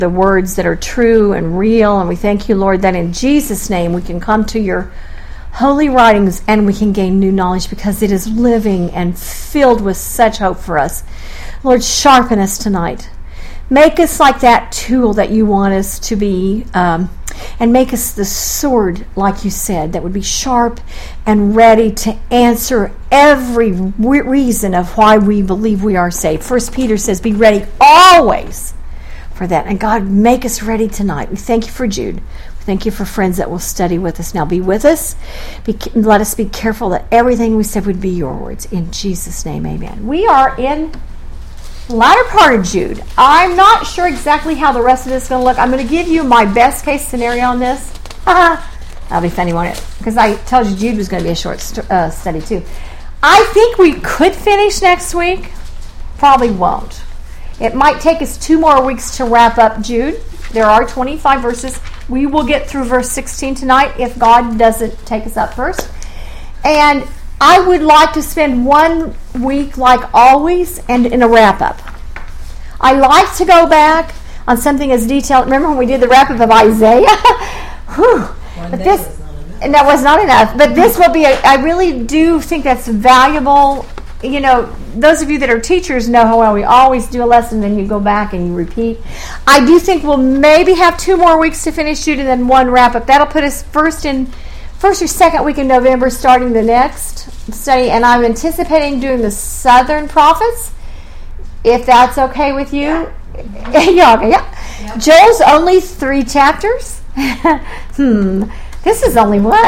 the words that are true and real. And we thank you, Lord, that in Jesus' name we can come to your holy writings and we can gain new knowledge because it is living and filled with such hope for us. Lord, sharpen us tonight. Make us like that tool that you want us to be, and make us the sword, like you said, that would be sharp and ready to answer every reason of why we believe we are saved. 1 Peter says, be ready always for that. And God, make us ready tonight. We thank you for Jude. We thank you for friends that will study with us. Now be with us. Let us be careful that everything we said would be your words. In Jesus' name, amen. We are in latter part of Jude. I'm not sure exactly how the rest of this is going to look. I'm going to give you my best case scenario on this. That'll be funny, won't it? Because I told you Jude was going to be a short study too. I think we could finish next week. Probably won't. It might take us 2 more weeks to wrap up Jude. There are 25 verses. We will get through verse 16 tonight if God doesn't take us up first. And I would like to spend 1 week, like always, and in a wrap-up. I like to go back on something as detailed. Remember when we did the wrap-up of Isaiah? Whew. But this, and that was not enough. But this will be, I really do think that's valuable. You know, those of you that are teachers know how well we always do a lesson, then you go back and you repeat. I do think we'll maybe have 2 more weeks to finish Jude and then 1 wrap-up. That'll put us first or second week in November, starting the next study, and I'm anticipating doing the Southern Prophets, if that's okay with you. Yeah. Yeah, okay, yeah. Yep. Joel's only 3 chapters. This is only 1.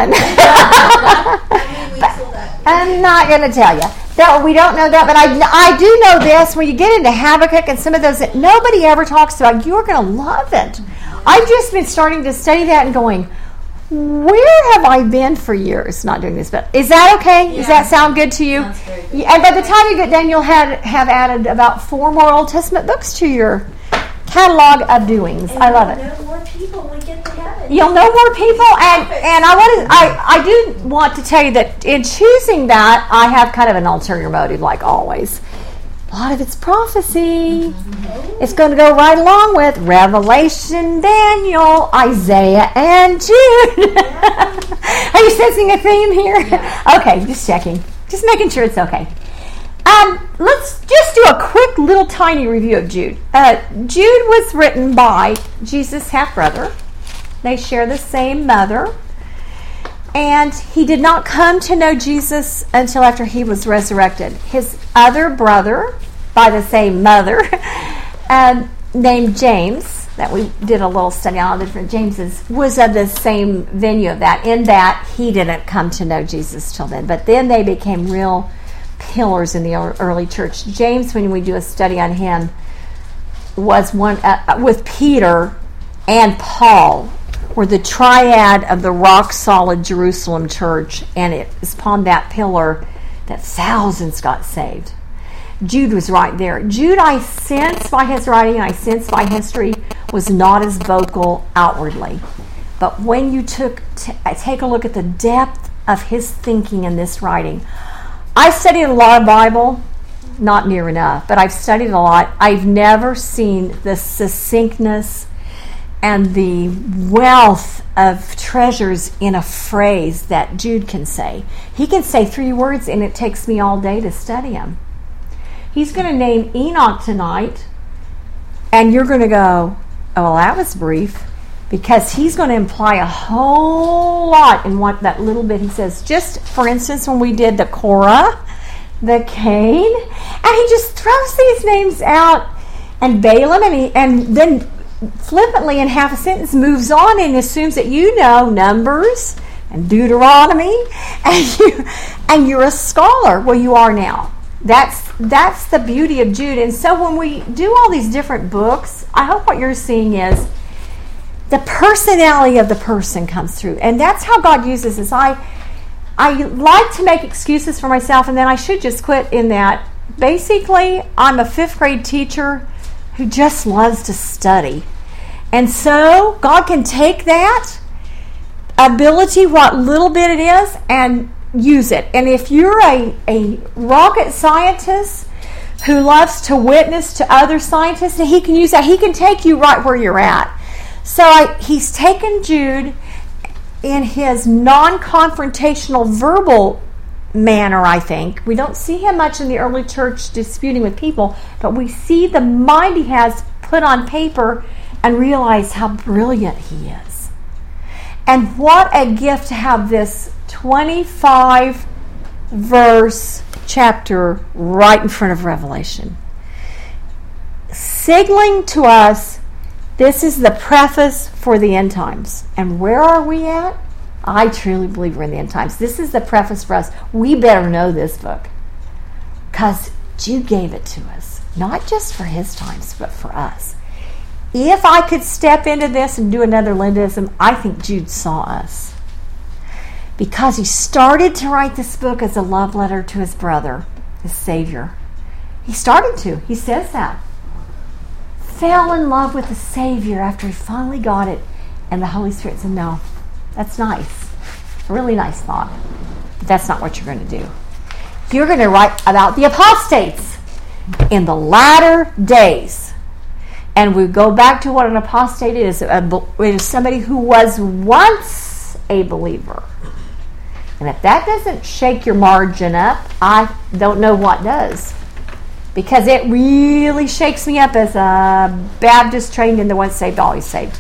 I'm not going to tell you. That we don't know that, but I do know this. When you get into Habakkuk and some of those that nobody ever talks about, you're going to love it. I've just been starting to study that and going, where have I been for years not doing this? But is that okay? Yeah. Does that sound good to you? And by the time you get done, you'll have added about 4 more Old Testament books to your catalog of doings. And I love it. Know more people we get to heaven. You'll know more people, and I do want to tell you that in choosing that, I have kind of an ulterior motive, like always. A lot of it's prophecy. It's going to go right along with Revelation, Daniel, Isaiah, and Jude. Are you sensing a theme here? Yeah. Okay, just checking. Just making sure it's okay. Let's just do a quick little tiny review of Jude. Jude was written by Jesus' half-brother. They share the same mother. And he did not come to know Jesus until after he was resurrected. His other brother, by the same mother, named James, that we did a little study on all the different Jameses, was of the same venue of that, in that he didn't come to know Jesus till then. But then they became real pillars in the early church. James, when we do a study on him, was one with Peter and Paul, were the triad of the rock-solid Jerusalem church, and it is upon that pillar that thousands got saved. Jude was right there. Jude, I sense by his writing, and I sense by history, was not as vocal outwardly. But when you take a look at the depth of his thinking in this writing, I studied a lot of Bible, not near enough, but I've studied a lot. I've never seen the succinctness and the wealth of treasures in a phrase that Jude can say. He can say 3 words, and it takes me all day to study him. He's going to name Enoch tonight, and you're going to go, oh, well, that was brief, because he's going to imply a whole lot in what that little bit he says. Just, for instance, when we did the Korah, the Cain, and he just throws these names out, and Balaam, and then flippantly in half a sentence moves on and assumes that you know Numbers and Deuteronomy and you're a scholar. Well, you are now. That's the beauty of Jude. And so when we do all these different books, I hope what you're seeing is the personality of the person comes through. And that's how God uses this. I like to make excuses for myself, and then I should just quit in that. Basically, I'm a 5th grade teacher who just loves to study. And so God can take that ability, what little bit it is, and use it. And if you're a rocket scientist who loves to witness to other scientists, and he can use that. He can take you right where you're at. So he's taken Jude in his non-confrontational verbal manner, I think. We don't see him much in the early church disputing with people, but we see the mind he has put on paper and realize how brilliant he is. And what a gift to have this 25 verse chapter right in front of Revelation, signaling to us this is the preface for the end times. And where are we at? I truly believe we're in the end times. This is the preface for us. We better know this book, because Jude gave it to us, not just for his times, but for us. If I could step into this and do another Lindism, I think Jude saw us, because he started to write this book as a love letter to his brother, his Savior. He started to. He says that. Fell in love with the Savior after he finally got it, and the Holy Spirit said, no, that's nice. A really nice thought. But that's not what you're going to do. You're going to write about the apostates in the latter days. And we go back to what an apostate is. It is somebody who was once a believer. And if that doesn't shake your margin up, I don't know what does. Because it really shakes me up as a Baptist trained in the once saved, always saved.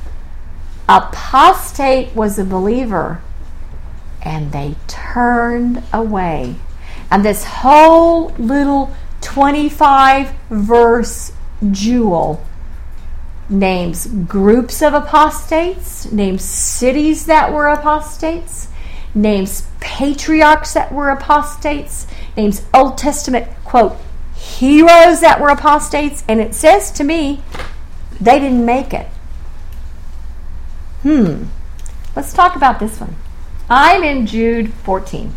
Apostate was a believer, and they turned away. And this whole little 25 verse jewel names groups of apostates, names cities that were apostates, names patriarchs that were apostates, names Old Testament, quote, heroes that were apostates, and it says to me, they didn't make it. Let's talk about this one. I'm in Jude 14.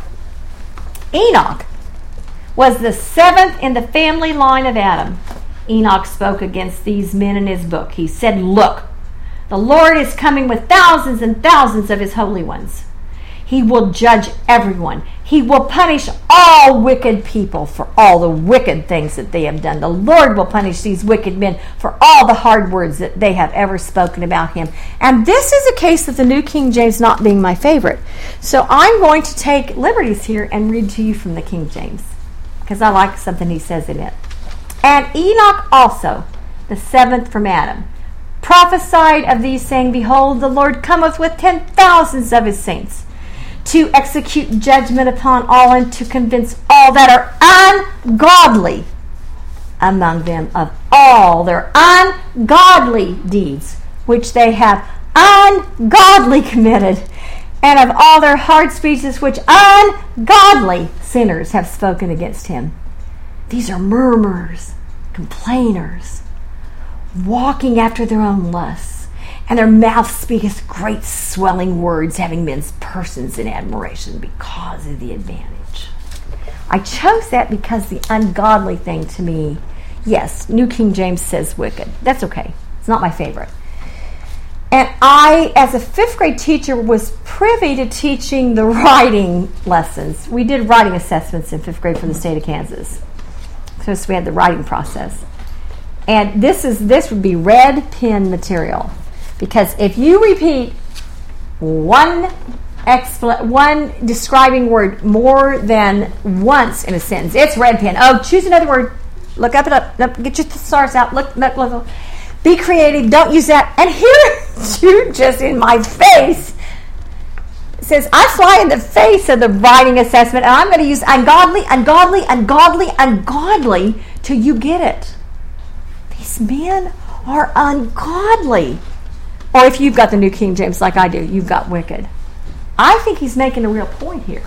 Enoch was the seventh in the family line of Adam. Enoch spoke against these men in his book. He said, look, the Lord is coming with thousands and thousands of his holy ones. He will judge everyone. He will punish all wicked people for all the wicked things that they have done. The Lord will punish these wicked men for all the hard words that they have ever spoken about him. And this is a case of the New King James not being my favorite. So I'm going to take liberties here and read to you from the King James, because I like something he says in it. And Enoch also, the seventh from Adam, prophesied of these, saying, behold, the Lord cometh with 10,000s of his saints, to execute judgment upon all, and to convince all that are ungodly among them of all their ungodly deeds, which they have ungodly committed, and of all their hard speeches which ungodly sinners have spoken against him. These are murmurers, complainers, walking after their own lusts, and their mouth speaketh great swelling words, having men's persons in admiration because of the advantage. I chose that because the ungodly thing to me, yes, New King James says wicked. That's okay. It's not my favorite. And I, as a 5th grade teacher, was privy to teaching the writing lessons. We did writing assessments in 5th grade for the state of Kansas. So we had the writing process. And this would be red pen material. Because if you repeat one describing word more than once in a sentence, it's red pen. Oh, choose another word. Look up it up. Get your thesaurus out. Look. Be creative. Don't use that. And here, Jude, just in my face, says, I fly in the face of the writing assessment, and I'm going to use ungodly till you get it. These men are ungodly. Or if you've got the New King James like I do, you've got wicked. I think he's making a real point here.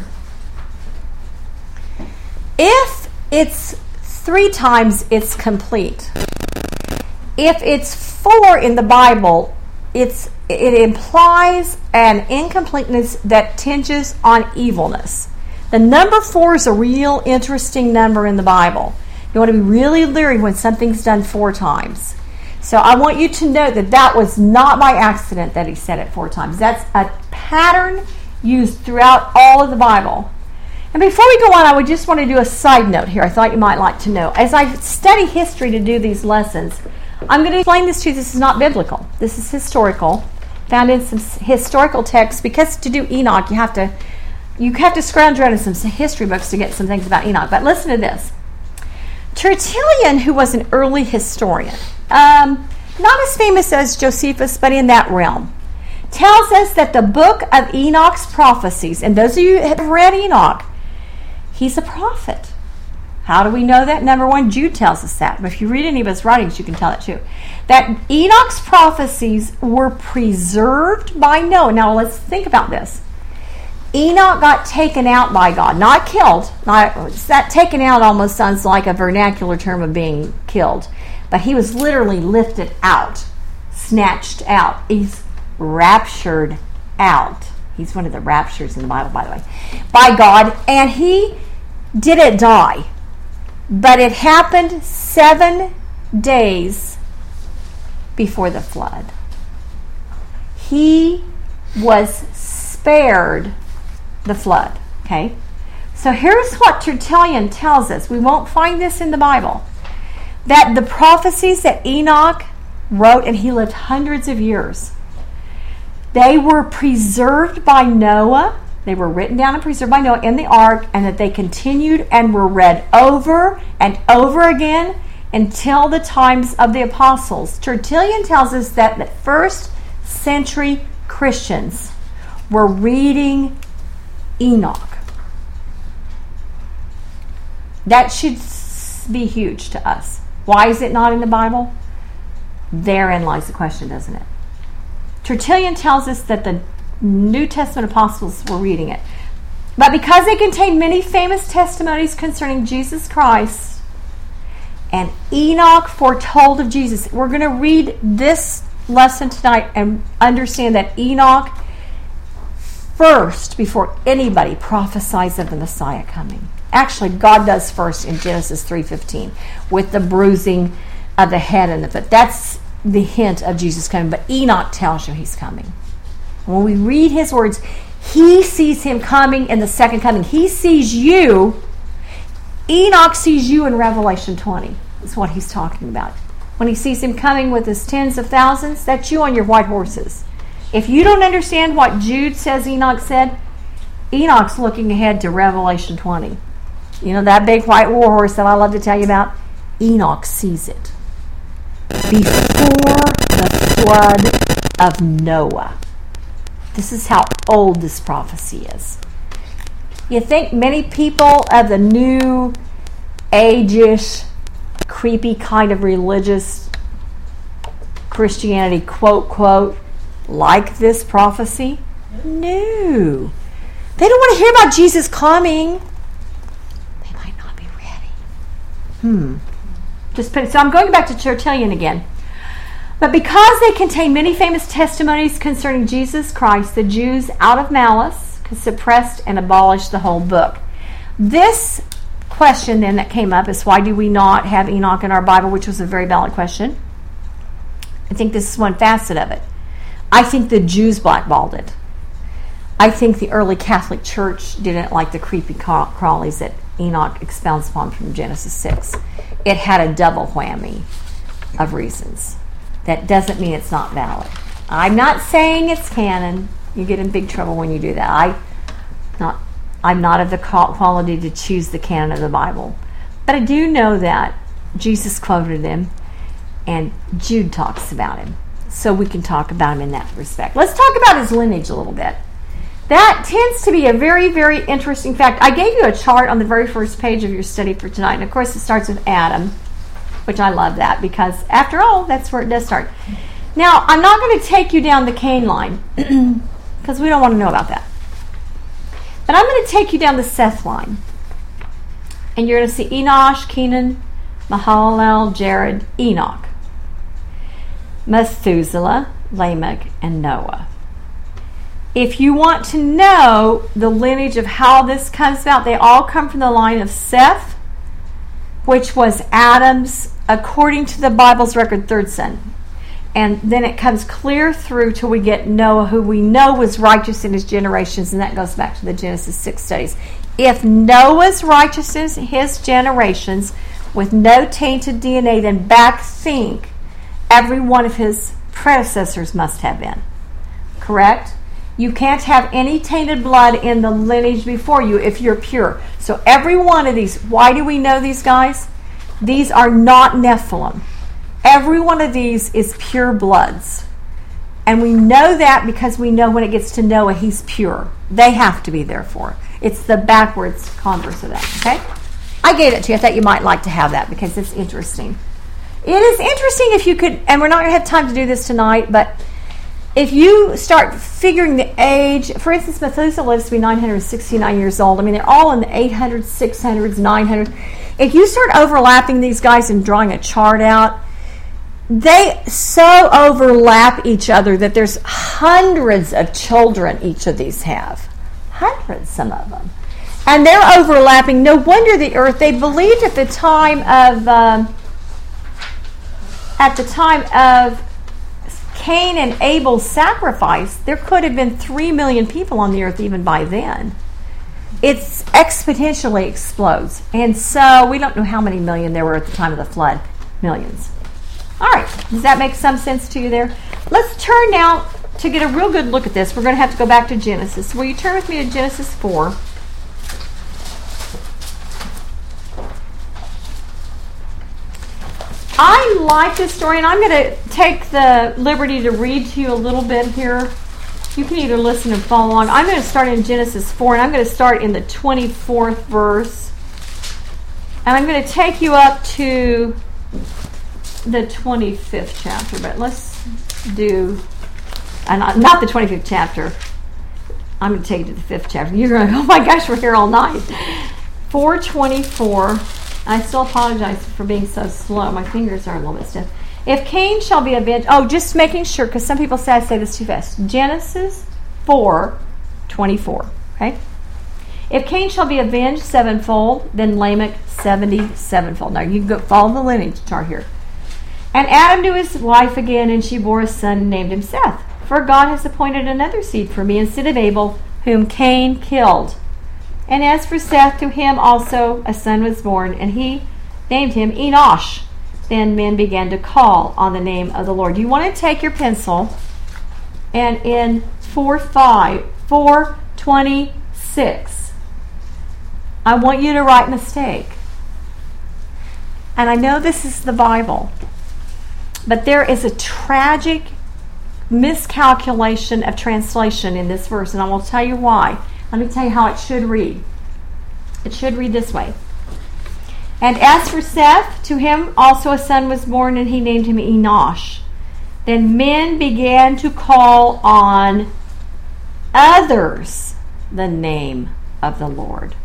If it's 3 times, it's complete. If it's 4 in the Bible, it implies an incompleteness that tinges on evilness. The number 4 is a real interesting number in the Bible. You want to be really leery when something's done 4 times. So I want you to know that was not by accident that he said it 4 times. That's a pattern used throughout all of the Bible. And before we go on, I would just want to do a side note here. I thought you might like to know. As I study history to do these lessons, I'm going to explain this to you. This is not biblical. This is historical, found in some historical texts. Because to do Enoch, you have to scrounge around in some history books to get some things about Enoch. But listen to this. Tertullian, who was an early historian, not as famous as Josephus, but in that realm, tells us that the book of Enoch's prophecies, and those of you who have read Enoch, he's a prophet. How do we know that? Number one, Jude tells us that. But if you read any of his writings, you can tell it too. That Enoch's prophecies were preserved by Noah. Now let's think about this. Enoch got taken out by God, not killed. That taken out almost sounds like a vernacular term of being killed. But he was literally lifted out, snatched out. He's raptured out. He's one of the raptures in the Bible, by the way, by God. And he didn't die. But it happened 7 days before the flood. He was spared the flood. Okay? So here's what Tertullian tells us. We won't find this in the Bible. That the prophecies that Enoch wrote, and he lived hundreds of years, they were preserved by Noah. They were written down and preserved by Noah in the ark, and that they continued and were read over and over again until the times of the apostles. Tertullian tells us that the first century Christians were reading Enoch. That should be huge to us. Why is it not in the Bible? Therein lies the question, doesn't it? Tertullian tells us that the New Testament apostles were reading it. But because they contain many famous testimonies concerning Jesus Christ, and Enoch foretold of Jesus, we're going to read this lesson tonight and understand that Enoch first, before anybody, prophesies of the Messiah coming. Actually, God does first in Genesis 3:15 with the bruising of the head and the foot. That's the hint of Jesus coming. But Enoch tells you he's coming. When we read his words, he sees him coming in the second coming. He sees you. Enoch sees you in Revelation 20. That's what he's talking about. When he sees him coming with his tens of thousands, that's you on your white horses. If you don't understand what Jude says Enoch said, Enoch's looking ahead to Revelation 20. You know that big white war horse that I love to tell you about? Enoch sees it before the flood of Noah. This is how old this prophecy is. You think many people of the new age-ish, creepy kind of religious Christianity, quote, quote, like this prophecy? No. They don't want to hear about Jesus coming. They might not be ready. So I'm going back to Tertullian again. But because they contain many famous testimonies concerning Jesus Christ, the Jews, out of malice, suppressed and abolished the whole book. This question then that came up is, why do we not have Enoch in our Bible, which was a very valid question. I think this is one facet of it. I think the Jews blackballed it. I think the early Catholic Church didn't like the creepy crawlies that Enoch expounds upon from Genesis 6. It had a double whammy of reasons. That doesn't mean it's not valid. I'm not saying it's canon. You get in big trouble when you do that. I'm not of the quality to choose the canon of the Bible. But I do know that Jesus quoted him, and Jude talks about him. So we can talk about him in that respect. Let's talk about his lineage a little bit. That tends to be a very, very interesting fact. I gave you a chart on the very first page of your study for tonight. And of course, it starts with Adam, which I love that because, after all, that's where it does start. Now, I'm not going to take you down the Cain line because we don't want to know about that. But I'm going to take you down the Seth line. And you're going to see Enosh, Kenan, Mahalalel, Jared, Enoch, Methuselah, Lamech, and Noah. If you want to know the lineage of how this comes about, they all come from the line of Seth, which was Adam's, according to the Bible's record, third son. And then it comes clear through till we get Noah, who we know was righteous in his generations, and that goes back to the Genesis 6 studies. if Noah's righteousness, his generations, with no tainted DNA, then back think every one of his predecessors must have been. Correct? You can't have any tainted blood in the lineage before you if you're pure. So every one of these, why do we know these guys? These are not Nephilim. Every one of these is pure bloods. And we know that because we know when it gets to Noah, he's pure. They have to be, therefore. It's the backwards converse of that, okay? I gave it to you. I thought you might like to have that because it's interesting. It is interesting if you could, and we're not going to have time to do this tonight, but if you start figuring the age, for instance, Methuselah lives to be 969 years old. I mean, they're all in the 800s, 600s, 900s. If you start overlapping these guys and drawing a chart out, they so overlap each other that there's hundreds of children each of these have. Hundreds, some of them. And they're overlapping. No wonder the earth, they believed at the time of Cain and Abel's sacrifice, there could have been 3 million people on the earth even by then. It's exponentially explodes. And so we don't know how many million there were at the time of the flood. Millions. All right. Does that make some sense to you there? Let's turn now to get a real good look at this. We're going to have to go back to Genesis. Will you turn with me to Genesis 4? I like this story, and I'm going to take the liberty to read to you a little bit here. You can either listen and follow along. I'm going to start in Genesis 4, and I'm going to start in the 24th verse. And I'm going to take you up to the 25th chapter, but let's do, not the 25th chapter. I'm going to take you to the 5th chapter. You're going, oh my gosh, we're here all night. 4:24. I still apologize for being so slow. My fingers are a little bit stiff. If Cain shall be avenged... Oh, just making sure, because some people say I say this too fast. Genesis 4:24. Okay? If Cain shall be avenged sevenfold, then Lamech 77-fold. Now, you can go follow the lineage chart here. And Adam knew his wife again, and she bore a son and named him Seth. For God has appointed another seed for me instead of Abel, whom Cain killed. And as for Seth, to him also a son was born, and he named him Enosh. Then men began to call on the name of the Lord. You want to take your pencil, and in 4:26, I want you to write mistake. And I know this is the Bible, but there is a tragic miscalculation of translation in this verse, and I will tell you why. Let me tell you how it should read. It should read this way. And as for Seth, to him also a son was born, and he named him Enosh. Then men began to call on others the name of the Lord.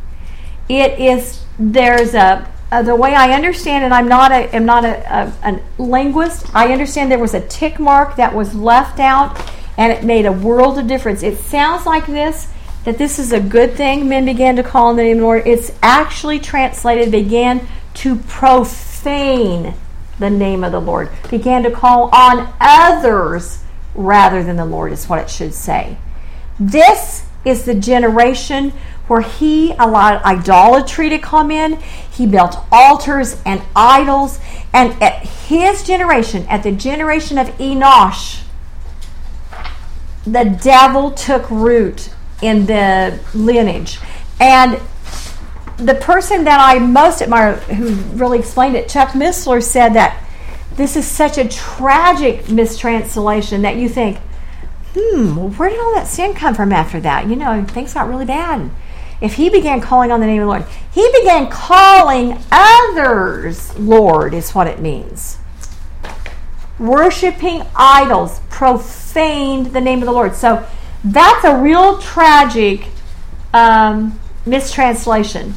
There's the way I understand it, I'm not a linguist. I understand there was a tick mark that was left out, and it made a world of difference. It sounds like this, that this is a good thing. Men began to call on the name of the Lord. It's actually translated, began to profane the name of the Lord. Began to call on others rather than the Lord is what it should say. This is the generation where he allowed idolatry to come in. He built altars and idols. And at his generation, at the generation of Enosh, the devil took root in the lineage. And the person that I most admire, who really explained it, Chuck Missler, said that this is such a tragic mistranslation that you think, where did all that sin come from after that? You know, things got really bad. If he began calling on the name of the Lord, he began calling others Lord, is what it means. Worshipping idols, profaned the name of the Lord. So that's a real tragic mistranslation.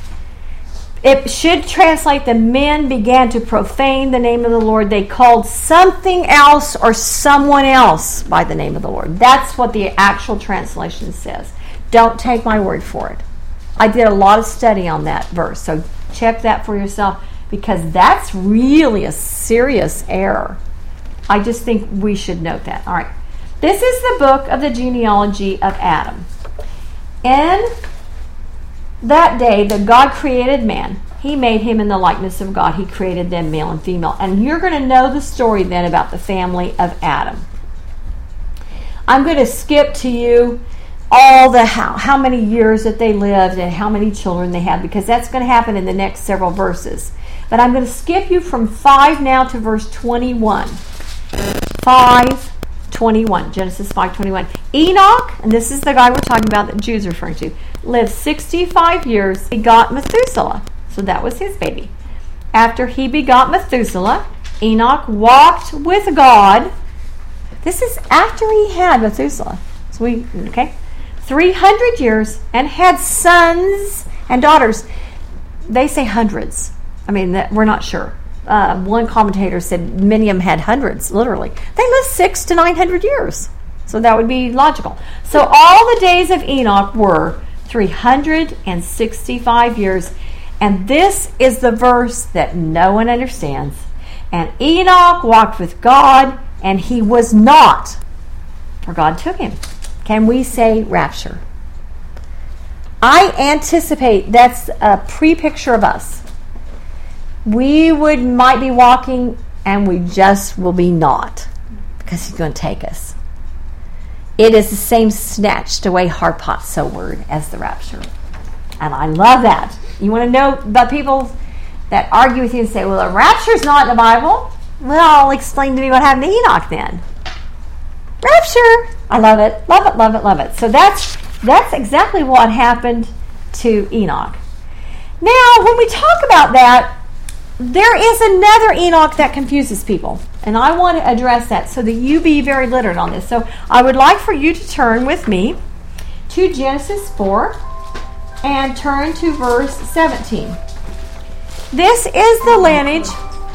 It should translate, the men began to profane the name of the Lord. They called something else or someone else by the name of the Lord. That's what the actual translation says. Don't take my word for it. I did a lot of study on that verse, so check that for yourself, because that's really a serious error. I just think we should note that. All right. This is the book of the genealogy of Adam. In that day that God created man, he made him in the likeness of God. He created them male and female. And you're going to know the story then about the family of Adam. I'm going to skip to you all the how many years that they lived and how many children they had, because that's going to happen in the next several verses. But I'm going to skip you from 5 now to verse 21. 5:21, Genesis 5:21. Enoch, and this is the guy we're talking about that Jews are referring to, lived 65 years, begot Methuselah. So that was his baby. After he begot Methuselah, Enoch walked with God. This is after he had Methuselah. So 300 years, and had sons and daughters. They say hundreds. I mean, we're not sure. One commentator said many of them had hundreds, literally. They lived 600 to 900 years. So that would be logical. So all the days of Enoch were 365 years. And this is the verse that no one understands. And Enoch walked with God, and he was not, for God took him. Can we say rapture? I anticipate that's a pre-picture of us. We might be walking, and we just will be not, because he's going to take us. It is the same snatched away harpot so word as the rapture. And I love that. You want to know about people that argue with you and say, well, the rapture's not in the Bible? Well, explain to me what happened to Enoch then. Rapture! I love it. Love it, love it, love it. So that's exactly what happened to Enoch. Now, when we talk about that, there is another Enoch that confuses people. And I want to address that so that you be very literate on this. So I would like for you to turn with me to Genesis 4 and turn to verse 17. This is the lineage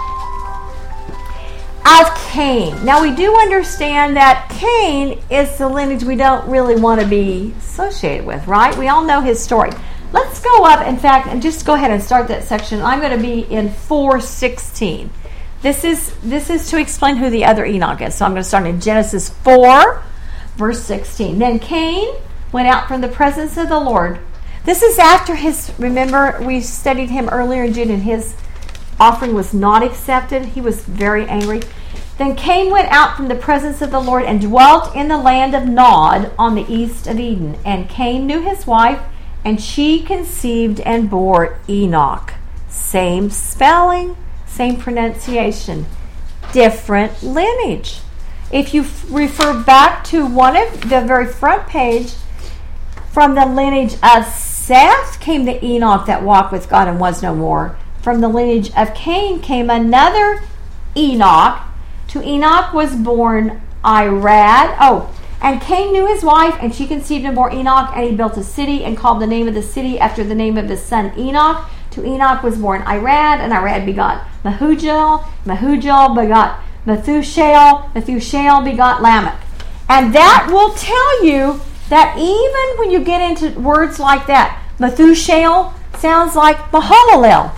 of Cain. Now we do understand that Cain is the lineage we don't really want to be associated with, right? We all know his story. Let's go up, in fact, and just go ahead and start that section. I'm going to be in 4:16. This is to explain who the other Enoch is. So I'm going to start in Genesis 4, verse 16. Then Cain went out from the presence of the Lord. This is after remember, we studied him earlier in June, and his offering was not accepted. He was very angry. Then Cain went out from the presence of the Lord and dwelt in the land of Nod on the east of Eden. And Cain knew his wife, and she conceived and bore Enoch. Same spelling, same pronunciation, different lineage. If you refer back to one of the very front page, from the lineage of Seth came the Enoch that walked with God and was no more. From the lineage of Cain came another Enoch. To Enoch was born Irad. And Cain knew his wife, and she conceived and bore Enoch, and he built a city and called the name of the city after the name of his son Enoch. To Enoch was born Irad, and Irad begot Mehujael. Mehujael begot Methushael. Methushael begot Lamech. And that will tell you that even when you get into words like that, Methushael sounds like Mahalalel.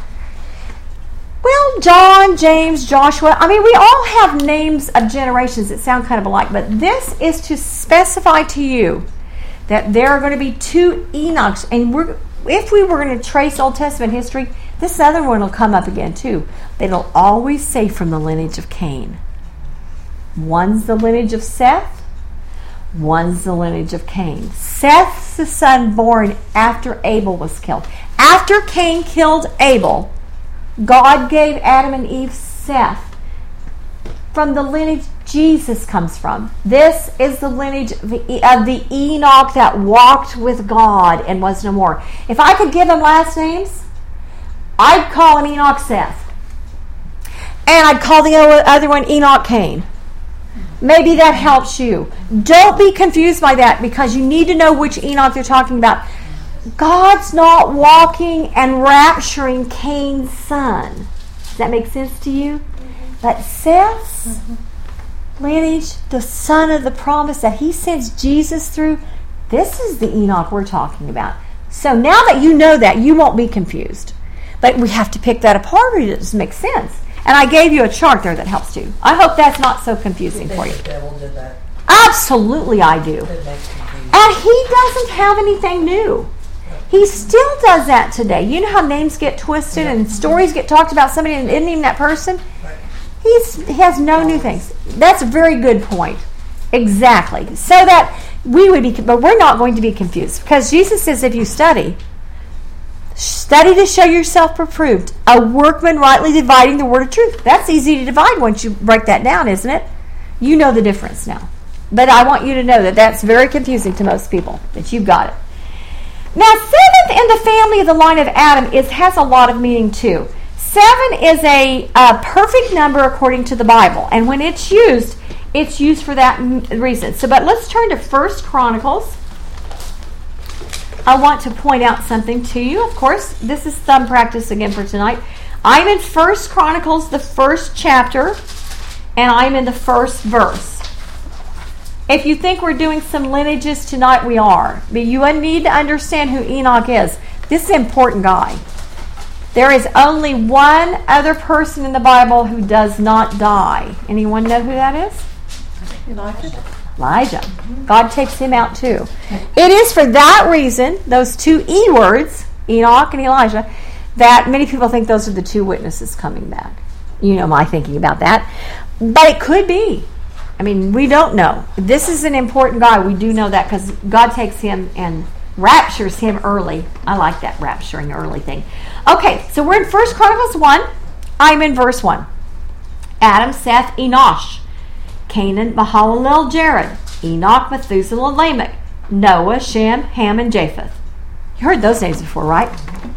Well, John, James, Joshua, we all have names of generations that sound kind of alike, but this is to specify to you that there are going to be two Enochs, and if we were going to trace Old Testament history, this other one will come up again too. But it'll always say from the lineage of Cain. One's the lineage of Seth, one's the lineage of Cain. Seth's the son born after Abel was killed. After Cain killed Abel, God gave Adam and Eve Seth. From the lineage Jesus comes from. This is the lineage of the Enoch that walked with God and was no more. If I could give them last names, I'd call him Enoch Seth. And I'd call the other one Enoch Cain. Maybe that helps you. Don't be confused by that, because you need to know which Enoch they're talking about. God's not walking and rapturing Cain's son. Does that make sense to you? But Seth's lineage, the son of the promise that he sends Jesus through, this is the Enoch we're talking about. So now that you know that, you won't be confused. But we have to pick that apart, or it doesn't make sense. And I gave you a chart there that helps you. I hope that's not so confusing for you. The devil did that. Absolutely I do. And he doesn't have anything new. He still does that today. You know how names get twisted and stories get talked about somebody and isn't even that person? He has no new things. That's a very good point. Exactly. So that we would be, but we're not going to be confused. Because Jesus says if you study to show yourself approved, a workman rightly dividing the word of truth. That's easy to divide once you break that down, isn't it? You know the difference now. But I want you to know that that's very confusing to most people, that you've got it. Now, 7th in the family of the line of Adam has a lot of meaning too. 7 is a perfect number according to the Bible. And when it's used for that reason. But let's turn to 1 Chronicles. I want to point out something to you. Of course, this is thumb practice again for tonight. I'm in 1 Chronicles, the 1st chapter, and I'm in the 1st verse. If you think we're doing some lineages tonight, we are. But you need to understand who Enoch is. This is an important guy. There is only one other person in the Bible who does not die. Anyone know who that is? Elijah. God takes him out too. It is for that reason, those two E words, Enoch and Elijah, that many people think those are the two witnesses coming back. You know my thinking about that. But it could be. I mean, we don't know. This is an important guy. We do know that because God takes him and raptures him early. I like that rapturing early thing. Okay, so we're in 1 Chronicles 1. I'm in verse 1. Adam, Seth, Enosh. Canaan, Mahalalel, Jared. Enoch, Methuselah, Lamech. Noah, Shem, Ham, and Japheth. You heard those names before, right?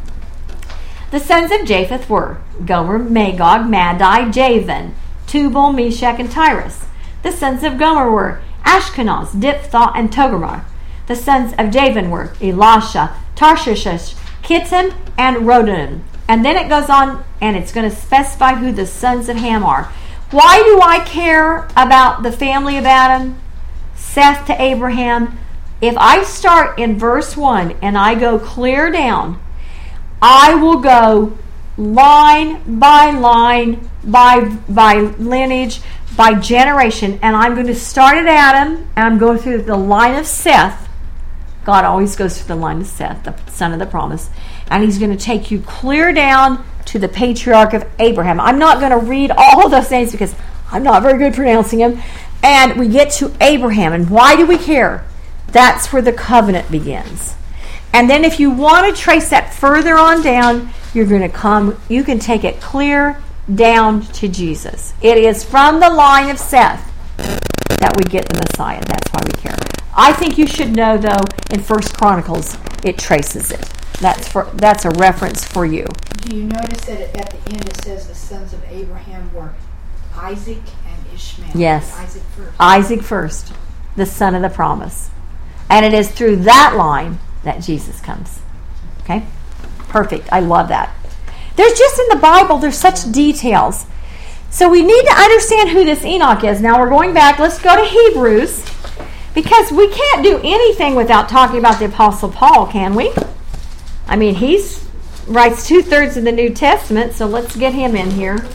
The sons of Japheth were Gomer, Magog, Madai, Javan, Tubal, Meshach, and Tyrus. The sons of Gomer were Ashkenaz, Diphthah, and Togarmah. The sons of Javan were Elisha, Tarshish, Kittim, and Rodan. And then it goes on, and it's going to specify who the sons of Ham are. Why do I care about the family of Adam, Seth to Abraham? If I start in verse 1 and I go clear down, I will go line by line, by lineage, by generation, and I'm going to start at Adam, and I'm going through the line of Seth. God always goes through the line of Seth, the son of the promise, and he's going to take you clear down to the patriarch of Abraham. I'm not going to read all of those names because I'm not very good pronouncing them. And we get to Abraham, and why do we care? That's where the covenant begins. And then if you want to trace that further on down, you're going to come, you can take it clear down to Jesus. It is from the line of Seth that we get the Messiah. That's why we care. I think you should know, though, in 1 Chronicles, it traces it. That's a reference for you. Do you notice that at the end it says the sons of Abraham were Isaac and Ishmael? Yes. Isaac first. Isaac first, the son of the promise. And it is through that line that Jesus comes. Okay? Perfect. I love that. There's just in the Bible, there's such details. So we need to understand who this Enoch is. Now we're going back. Let's go to Hebrews. Because we can't do anything without talking about the Apostle Paul, can we? I mean, he writes 2/3 of the New Testament, so let's get him in here.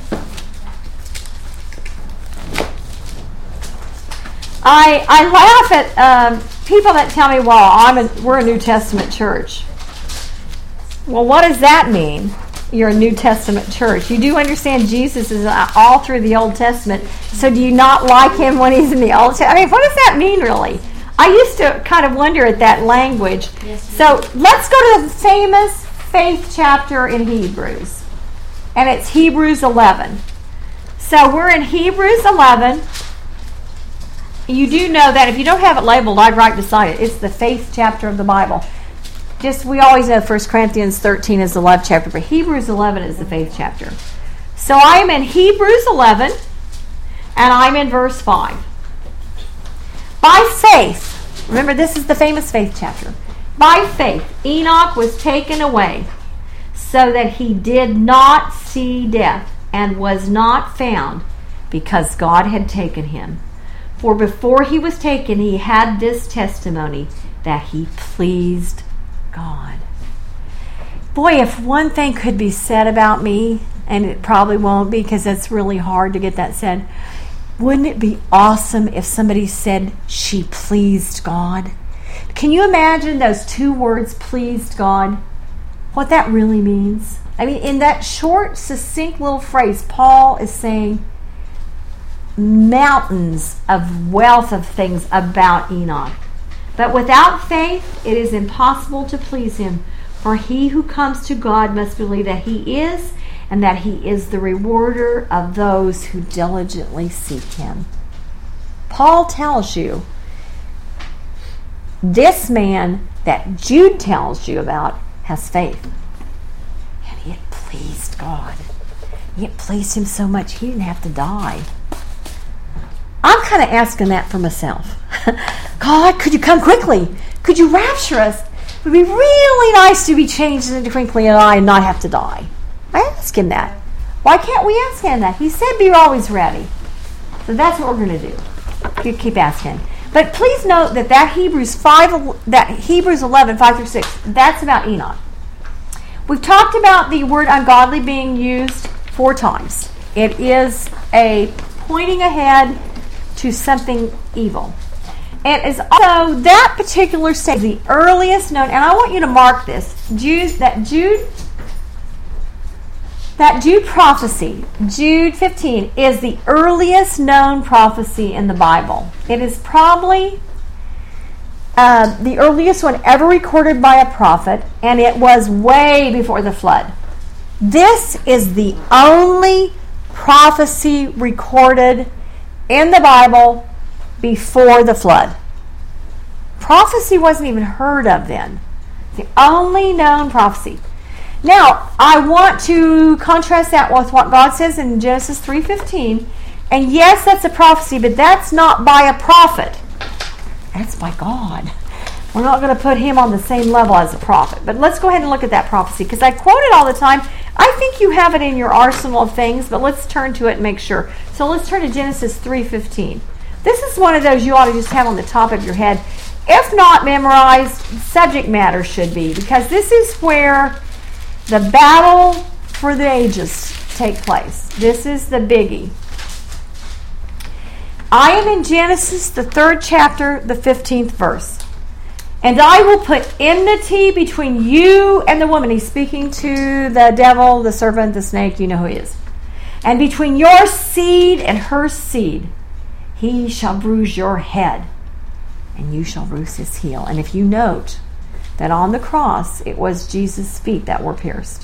I laugh at people that tell me, well, we're a New Testament church. Well, what does that mean? You're a New Testament church. You do understand Jesus is all through the Old Testament. So do you not like him when he's in the Old Testament? I mean, what does that mean, really? I used to kind of wonder at that language. Yes, so let's go to the famous faith chapter in Hebrews. And it's Hebrews 11. So we're in Hebrews 11. You do know that if you don't have it labeled, I'd write beside it. It's the faith chapter of the Bible. We always know 1 Corinthians 13 is the love chapter, but Hebrews 11 is the faith chapter. So I am in Hebrews 11, and I'm in verse 5. By faith, remember this is the famous faith chapter. By faith, Enoch was taken away so that he did not see death and was not found because God had taken him. For before he was taken, he had this testimony that he pleased God. Boy, if one thing could be said about me, and it probably won't be because it's really hard to get that said, wouldn't it be awesome if somebody said she pleased God? Can you imagine those two words, pleased God? What that really means? I mean, in that short, succinct little phrase, Paul is saying mountains of wealth of things about Enoch. But without faith, it is impossible to please him. For he who comes to God must believe that he is, and that he is the rewarder of those who diligently seek him. Paul tells you, this man that Jude tells you about has faith. And it pleased God. It pleased him so much he didn't have to die. I'm kind of asking that for myself. God, could you come quickly? Could you rapture us? It would be really nice to be changed in the twinkling of an eye and not have to die. I ask him that. Why can't we ask him that? He said be always ready. So that's what we're going to do. You keep asking. But please note that Hebrews 11, 5 through 6, that's about Enoch. We've talked about the word ungodly being used 4 times. It is a pointing ahead to something evil. And is also that particular state, the earliest known, and I want you to mark this, that Jude prophecy, Jude 15, is the earliest known prophecy in the Bible. It is probably the earliest one ever recorded by a prophet, and it was way before the flood. This is the only prophecy recorded in the Bible before the flood. Prophecy wasn't even heard of then. The only known prophecy. Now, I want to contrast that with what God says in Genesis 3:15. And yes, that's a prophecy, but that's not by a prophet. That's by God. We're not going to put him on the same level as a prophet. But let's go ahead and look at that prophecy, because I quote it all the time. I think you have it in your arsenal of things, but let's turn to it and make sure. So let's turn to Genesis 3:15. This is one of those you ought to just have on the top of your head. If not memorized, subject matter should be, because this is where the battle for the ages take place. This is the biggie. I am in Genesis, the 3rd chapter, the 15th verse. And I will put enmity between you and the woman. He's speaking to the devil, the serpent, the snake. You know who he is. And between your seed and her seed, he shall bruise your head, and you shall bruise his heel. And if you note that on the cross, it was Jesus' feet that were pierced.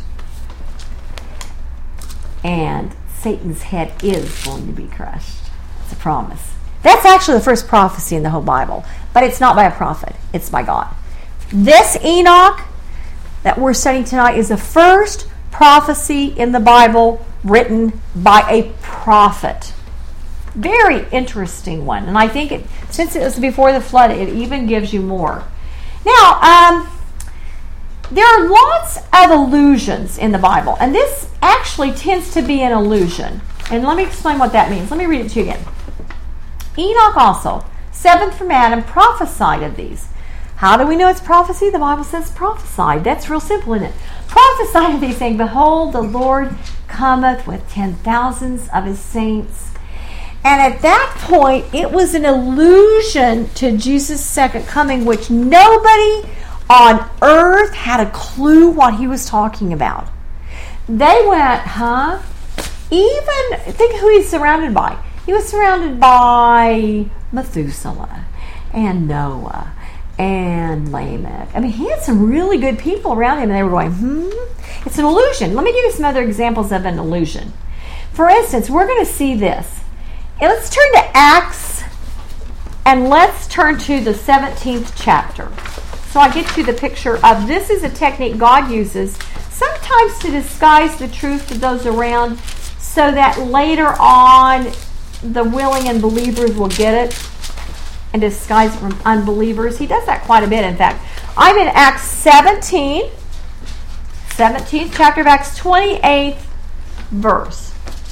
And Satan's head is going to be crushed. It's a promise. That's actually the first prophecy in the whole Bible. But it's not by a prophet. It's by God. This Enoch that we're studying tonight is the first prophecy in the Bible written by a prophet. Very interesting one. And I think since it was before the flood, it even gives you more. Now, there are lots of allusions in the Bible, and this actually tends to be an allusion. And let me explain what that means. Let me read it to you again. Enoch also, 7th from Adam, prophesied of these. How do we know it's prophecy? The Bible says prophesied. That's real simple, isn't it? Prophesied of these, saying, behold, the Lord cometh with 10,000s of his saints. And at that point, it was an allusion to Jesus' second coming, which nobody on earth had a clue what he was talking about. They went, huh? Even, think who he's surrounded by. He was surrounded by Methuselah and Noah and Lamech. I mean, he had some really good people around him, and they were going, It's an illusion. Let me give you some other examples of an illusion. For instance, we're going to see this. And let's turn to Acts, and let's turn to the 17th chapter. So I get you the picture of, this is a technique God uses sometimes to disguise the truth to those around, so that later on the willing and believers will get it and disguise it from unbelievers. He does that quite a bit, in fact. I'm in Acts 17, 17th chapter of Acts, 28th verse.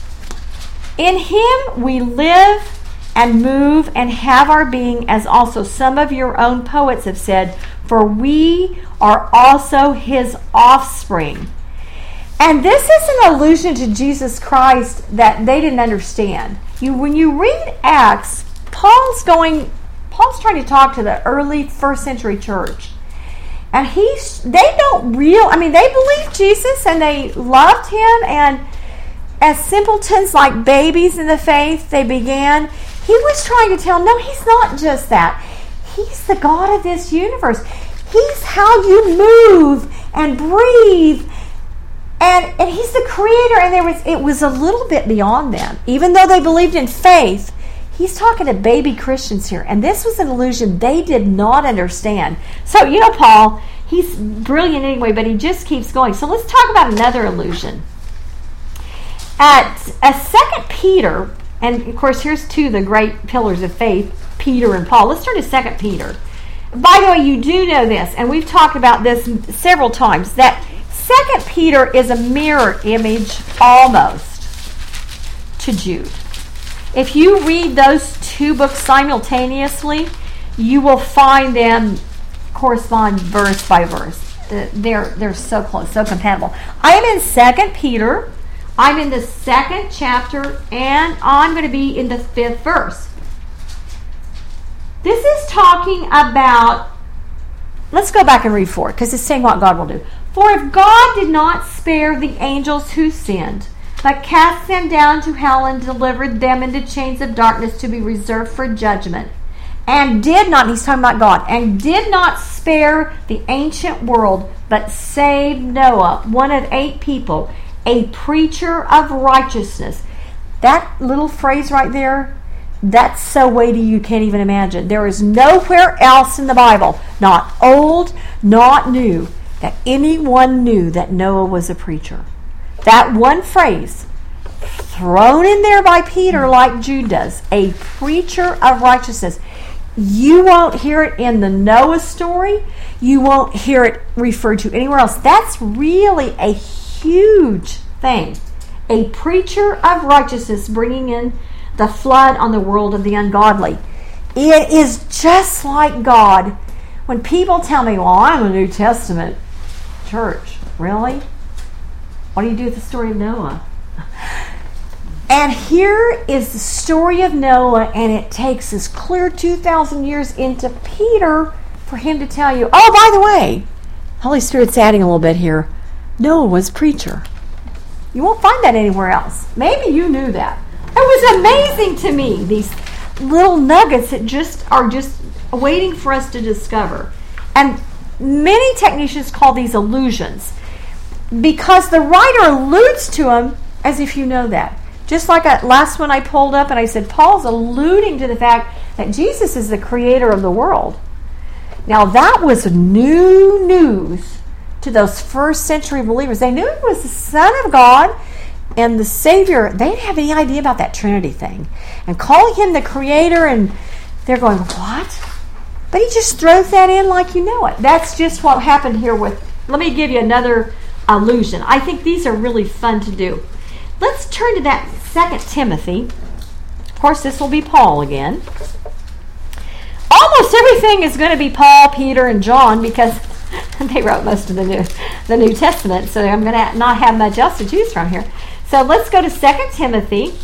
In him we live and move and have our being, as also some of your own poets have said, for we are also his offspring. And this is an allusion to Jesus Christ that they didn't understand. When you read Acts, Paul Paul's trying to talk to the early first century church. And they believed Jesus and they loved him, and as simpletons, like babies in the faith, they began. He was trying to tell them, no, he's not just that. He's the God of this universe. He's how you move and breathe. And he's the creator. And it was a little bit beyond them. Even though they believed in faith, he's talking to baby Christians here. And this was an illusion they did not understand. So, Paul, he's brilliant anyway, but he just keeps going. So let's talk about another illusion. At 2 Peter, and of course here's two of the great pillars of faith, Peter and Paul. Let's turn to 2 Peter. By the way, you do know this, and we've talked about this several times, that 2 Peter is a mirror image almost to Jude. If you read those two books simultaneously, you will find them correspond verse by verse. They're so close, so compatible. I am in 2 Peter. I'm in the 2nd chapter, and I'm going to be in the 5th verse. This is talking about, let's go back and read 4, because it's saying what God will do. For if God did not spare the angels who sinned, but cast them down to hell and delivered them into chains of darkness to be reserved for judgment, and did not, he's talking about God, and did not spare the ancient world, but saved Noah, one of 8 people, a preacher of righteousness. That little phrase right there, that's so weighty you can't even imagine. There is nowhere else in the Bible, not old, not new, that anyone knew that Noah was a preacher. That one phrase, thrown in there by Peter like Jude does, a preacher of righteousness. You won't hear it in the Noah story. You won't hear it referred to anywhere else. That's really a huge thing. A preacher of righteousness bringing in the flood on the world of the ungodly. It is just like God. When people tell me, well, I'm a New Testament church. Really? What do you do with the story of Noah? And here is the story of Noah, and it takes us clear 2,000 years into Peter for him to tell you, oh, by the way, Holy Spirit's adding a little bit here. Noah was preacher. You won't find that anywhere else. Maybe you knew that. It was amazing to me, these little nuggets that are just waiting for us to discover. And many technicians call these illusions because the writer alludes to them as if you know that. Just like that last one I pulled up and I said, Paul's alluding to the fact that Jesus is the creator of the world. Now that was new news to those first century believers. They knew he was the Son of God and the Savior. They didn't have any idea about that Trinity thing. And calling him the creator, and they're going, what? But he just throws that in like you know it. That's just what happened here with, let me give you another allusion. I think these are really fun to do. Let's turn to that 2 Timothy. Of course, this will be Paul again. Almost everything is going to be Paul, Peter, and John because they wrote most of the New Testament, so I'm going to not have much else to choose from here. So let's go to 2 Timothy.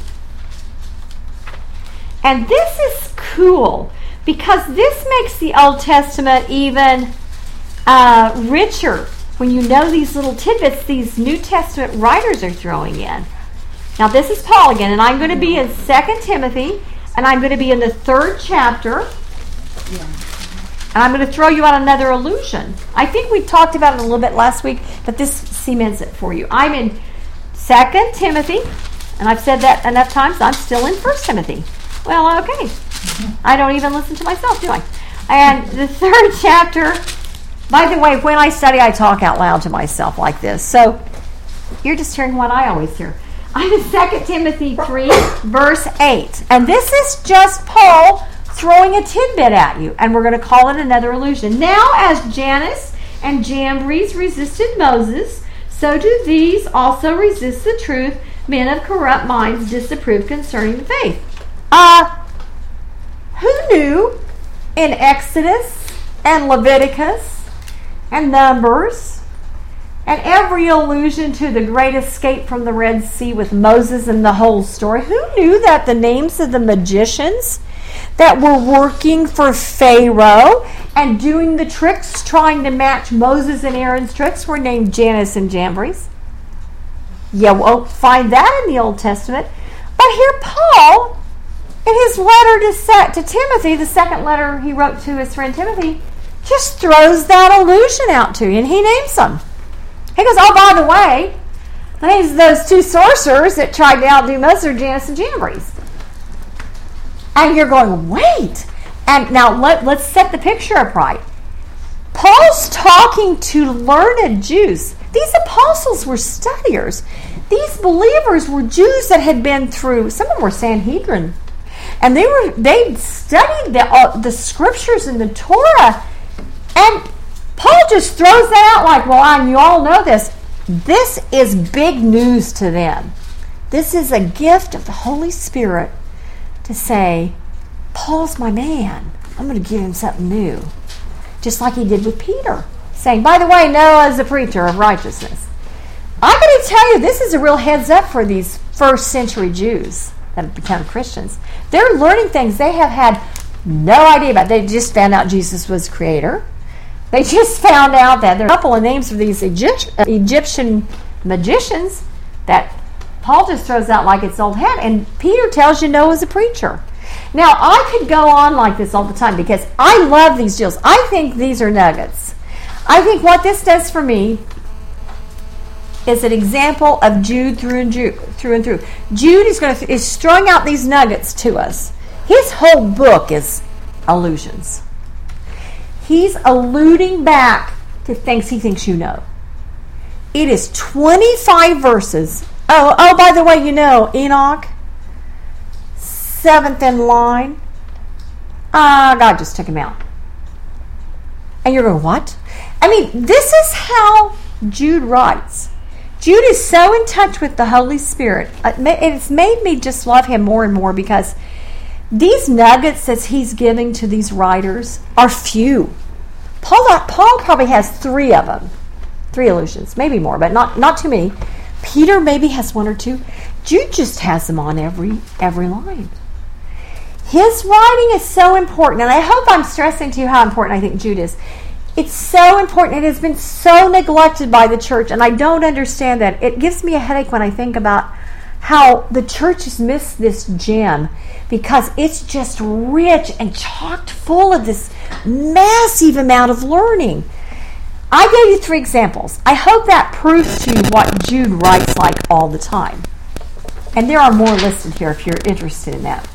And this is cool because this makes the Old Testament even richer when you know these little tidbits these New Testament writers are throwing in. Now this is Paul again, and I'm going to be in 2 Timothy, and I'm going to be in the 3rd chapter. And I'm going to throw you out another illusion. I think we talked about it a little bit last week, but this cements it for you. I'm in 2 Timothy, and I've said that enough times. I'm still in 1 Timothy. Well, okay. I don't even listen to myself, do I? And the 3rd chapter, by the way, when I study, I talk out loud to myself like this. So you're just hearing what I always hear. I'm in 2 Timothy 3, verse 8. And this is just Paul throwing a tidbit at you, and we're going to call it another illusion. Now, as Jannes and Jambres resisted Moses, so do these also resist the truth. Men of corrupt minds disapprove concerning the faith. Who knew in Exodus and Leviticus and Numbers And every allusion to the great escape from the Red Sea with Moses and the whole story. Who knew that the names of the magicians that were working for Pharaoh and doing the tricks, trying to match Moses and Aaron's tricks, were named Jannes and Jambres? You won't find that in the Old Testament. But here Paul, in his letter to Timothy, the second letter he wrote to his friend Timothy, just throws that allusion out to you, and he names them. He goes, oh, by the way, those two sorcerers that tried to outdo Moses are Jannes and Jambres. And you're going, wait. And now let's set the picture up right. Paul's talking to learned Jews. These apostles were studiers. These believers were Jews that had been through, some of them were Sanhedrin. And they studied the scriptures and the Torah. And Paul just throws that out like, well, you all know this. This is big news to them. This is a gift of the Holy Spirit to say, Paul's my man. I'm going to give him something new. Just like he did with Peter, saying, by the way, Noah's a preacher of righteousness. I'm going to tell you, this is a real heads up for these first century Jews that have become Christians. They're learning things they have had no idea about. They just found out Jesus was creator. They just found out that there are a couple of names for these Egyptian magicians that Paul just throws out like it's old hat. And Peter tells you Noah's a preacher. Now, I could go on like this all the time because I love these deals. I think these are nuggets. I think what this does for me is an example of Jude through and through. Jude is throwing out these nuggets to us. His whole book is allusions. He's alluding back to things he thinks you know. It is 25 verses. Oh, by the way, Enoch, 7th in line. God just took him out. And you're going, what? I mean, this is how Jude writes. Jude is so in touch with the Holy Spirit. It's made me just love him more and more because these nuggets that he's giving to these writers are few. Paul probably has 3 of them. 3 allusions, maybe more, but not too many. Peter maybe has 1 or 2. Jude just has them on every line. His writing is so important, and I hope I'm stressing to you how important I think Jude is. It's so important. It has been so neglected by the church, and I don't understand that. It gives me a headache when I think about how the church has missed this gem because it's just rich and chocked full of this massive amount of learning. I gave you 3 examples. I hope that proves to you what Jude writes like all the time. And there are more listed here if you're interested in that.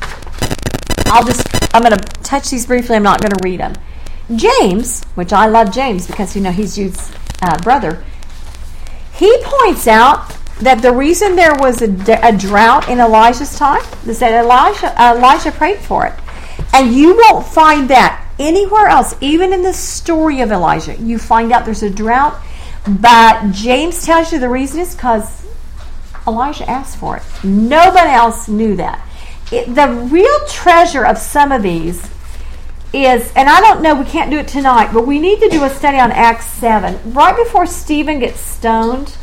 I'm going to touch these briefly. I'm not going to read them. James, which I love James because, he's Jude's brother, he points out that the reason there was a drought in Elijah's time is that Elijah prayed for it. And you won't find that anywhere else, even in the story of Elijah. You find out there's a drought, but James tells you the reason is because Elijah asked for it. Nobody else knew that. The real treasure of some of these is, and I don't know, we can't do it tonight, but we need to do a study on Acts 7. Right before Stephen gets stoned,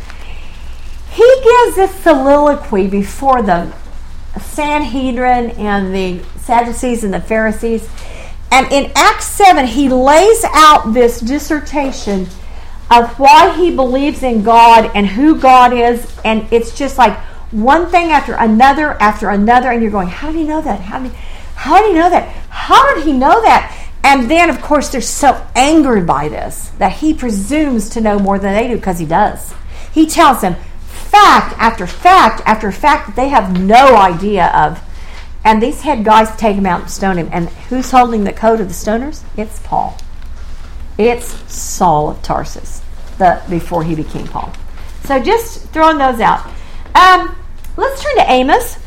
he gives this soliloquy before the Sanhedrin and the Sadducees and the Pharisees. And in Acts 7, he lays out this dissertation of why he believes in God and who God is. And it's just like one thing after another, and you're going, how did he know that? How did he know that? How did he know that? And then, of course, they're so angered by this that he presumes to know more than they do because he does. He tells them fact after fact after fact that they have no idea of. And these head guys take him out and stone him. And who's holding the coat of the stoners? It's Paul. It's Saul of Tarsus before he became Paul. So just throwing those out. Let's turn to Amos.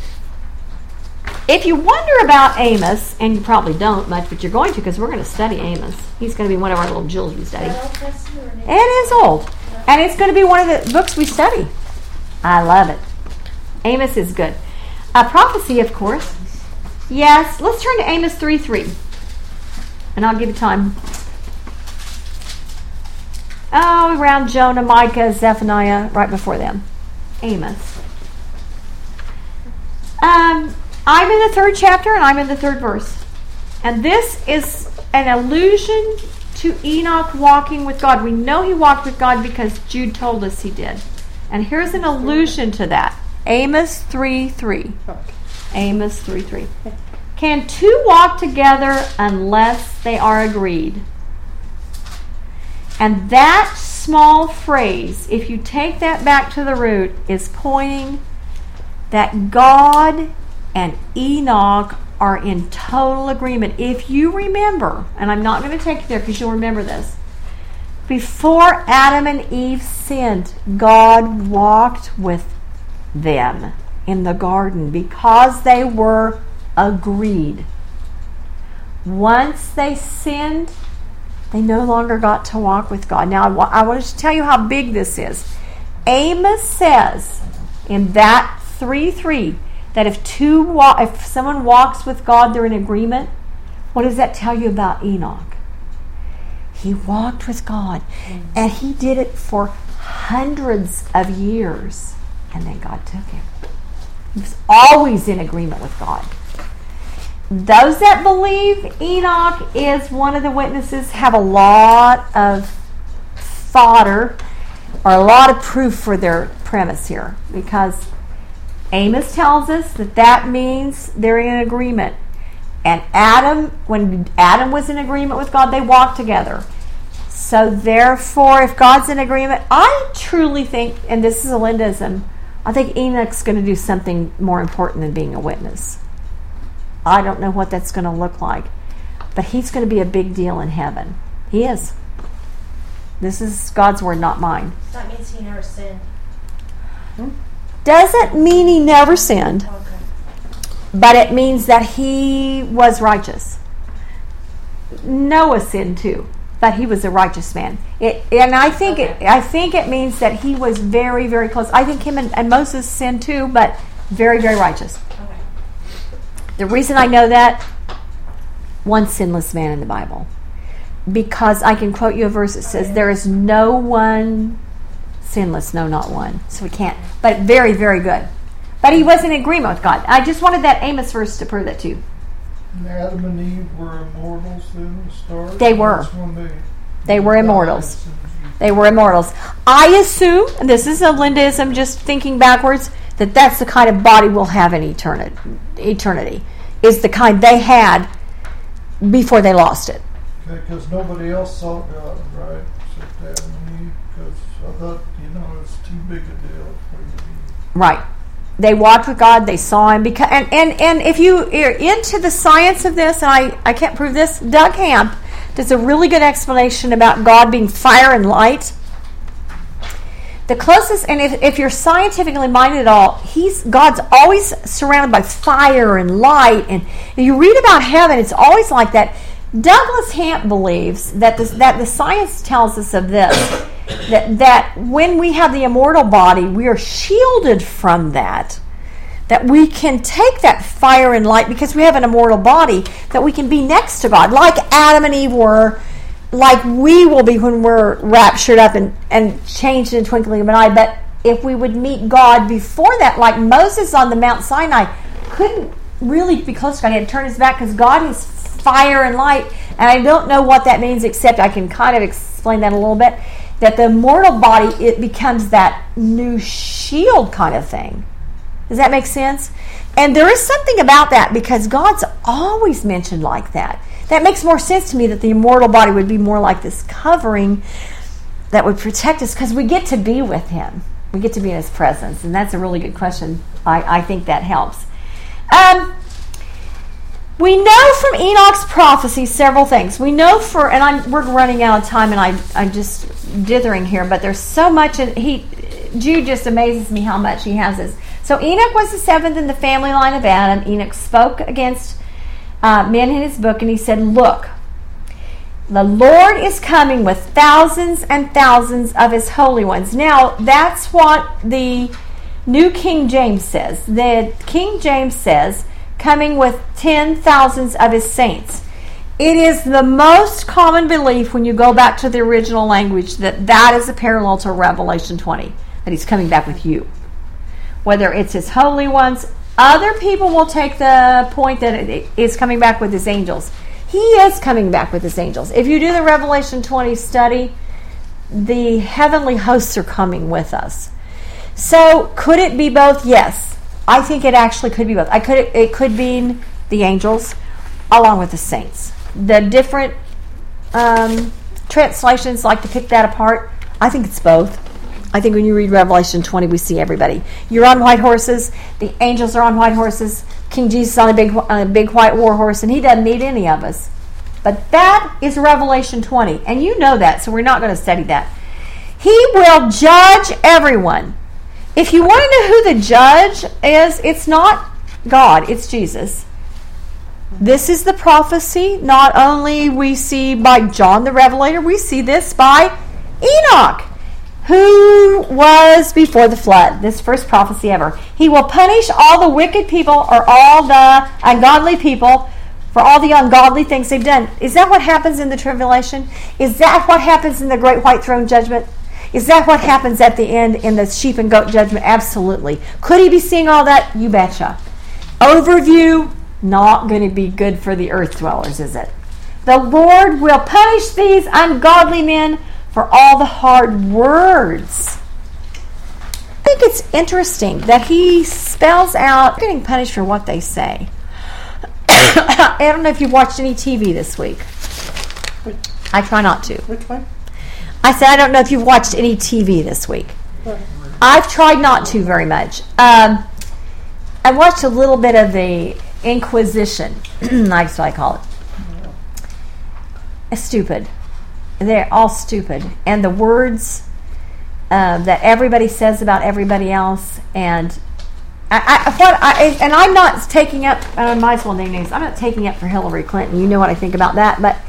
If you wonder about Amos, and you probably don't much, but you're going to because we're going to study Amos. He's going to be one of our little jewels we study. It is old. And it's going to be one of the books we study. I love it. Amos is good. Prophecy, of course. Yes, let's turn to Amos 3:3. And I'll give you time. around Jonah, Micah, Zephaniah, right before them. Amos. I'm in the 3rd chapter and I'm in the 3rd verse. And this is an allusion to Enoch walking with God. We know he walked with God because Jude told us he did. And here's an allusion to that. Amos 3:3. Amos 3:3. Can two walk together unless they are agreed? And that small phrase, if you take that back to the root, is pointing that God and Enoch are in total agreement. If you remember, and I'm not going to take you there because you'll remember this, before Adam and Eve sinned, God walked with them in the garden because they were agreed. Once they sinned, they no longer got to walk with God. Now, I want to tell you how big this is. Amos says in that 3:3 that if someone walks with God, they're in agreement. What does that tell you about Enoch? He walked with God, and he did it for hundreds of years, and then God took him. He was always in agreement with God. Those that believe Enoch is one of the witnesses have a lot of fodder or a lot of proof for their premise here, because Amos tells us that means they're in agreement. And when Adam was in agreement with God, they walked together. So therefore, if God's in agreement, I truly think, and this is a Lindism, I think Enoch's going to do something more important than being a witness. I don't know what that's going to look like, but he's going to be a big deal in heaven. He is. This is God's word, not mine. That means he never sinned. Doesn't mean he never sinned, Okay. but it means that he was righteous. Noah sinned too, but he was a righteous man. I think it means that he was very, very close. I think him and Moses sinned too, but very, very righteous. Okay. The reason I know that, one sinless man in the Bible, because I can quote you a verse that says, there is no one sinless, no, not one. So we can't, but very, very good. But he was in agreement with God. I just wanted that Amos verse to prove that to you. And Adam and Eve were immortals then to start? They were. That's when They were immortals. died, They were immortals. I assume, and this is a Lindism, just thinking backwards, that that's the kind of body we'll have in eternity. Is the kind they had before they lost it. Okay, because nobody else saw God, right? Except Adam and Eve, because I thought, it's too big a deal for you to be. Right. They walked with God. They saw him. And if you are into the science of this, and I can't prove this, Doug Hamp does a really good explanation about God being fire and light. The closest, and if you're scientifically minded at all, God's always surrounded by fire and light. And if you read about heaven, it's always like that. Douglas Hamp believes that the science tells us of this, that when we have the immortal body, we are shielded from that we can take that fire and light because we have an immortal body, that we can be next to God, like Adam and Eve were, like we will be when we're raptured up and changed in a twinkling of an eye. But if we would meet God before that, like Moses on the Mount Sinai couldn't really be close to God. He had to turn his back because God is fire and light. And I don't know what that means, except I can kind of explain that a little bit, that the mortal body, it becomes that new shield kind of thing. Does that make sense? And there is something about that because God's always mentioned like that. That makes more sense to me, that the immortal body would be more like this covering that would protect us because we get to be with him. We get to be in his presence. And that's a really good question. I think that helps. We know from Enoch's prophecy several things. We know we're running out of time, and I'm just dithering here, but there's so much, and Jude just amazes me how much he has this. So Enoch was the 7th in the family line of Adam. Enoch spoke against men in his book, and he said, look, the Lord is coming with thousands and thousands of his holy ones. Now, that's what the New King James says. The King James says, coming with 10,000s of his saints. It is the most common belief when you go back to the original language that is a parallel to Revelation 20, that he's coming back with you. Whether it's his holy ones, other people will take the point that it is coming back with his angels. He is coming back with his angels. If you do the Revelation 20 study, the heavenly hosts are coming with us. So could it be both? Yes. I think it actually could be both. It could be the angels along with the saints. The different translations like to pick that apart. I think it's both. I think when you read Revelation 20, we see everybody. You're on white horses. The angels are on white horses. King Jesus on a big white war horse, and he doesn't need any of us. But that is Revelation 20, and you know that, so we're not going to study that. He will judge everyone. If you want to know who the judge is, it's not God, it's Jesus. This is the prophecy not only we see by John the Revelator, we see this by Enoch, who was before the flood, this first prophecy ever. He will punish all the wicked people or all the ungodly people for all the ungodly things they've done. Is that what happens in the tribulation? Is that what happens in the great white throne judgment? Is that what happens at the end in the sheep and goat judgment? Absolutely. Could he be seeing all that? You betcha. Overview, not going to be good for the earth dwellers, is it? The Lord will punish these ungodly men for all the hard words. I think it's interesting that he spells out getting punished for what they say. I don't know if you've watched any TV this week. I try not to. Which one? I said I don't know if you've watched any TV this week. I've tried not to very much. I watched a little bit of the Inquisition. That's what I call it. It's stupid. They're all stupid. And the words that everybody says about everybody else, and I'm not taking up, I might as well name names, I'm not taking up for Hillary Clinton. You know what I think about that. But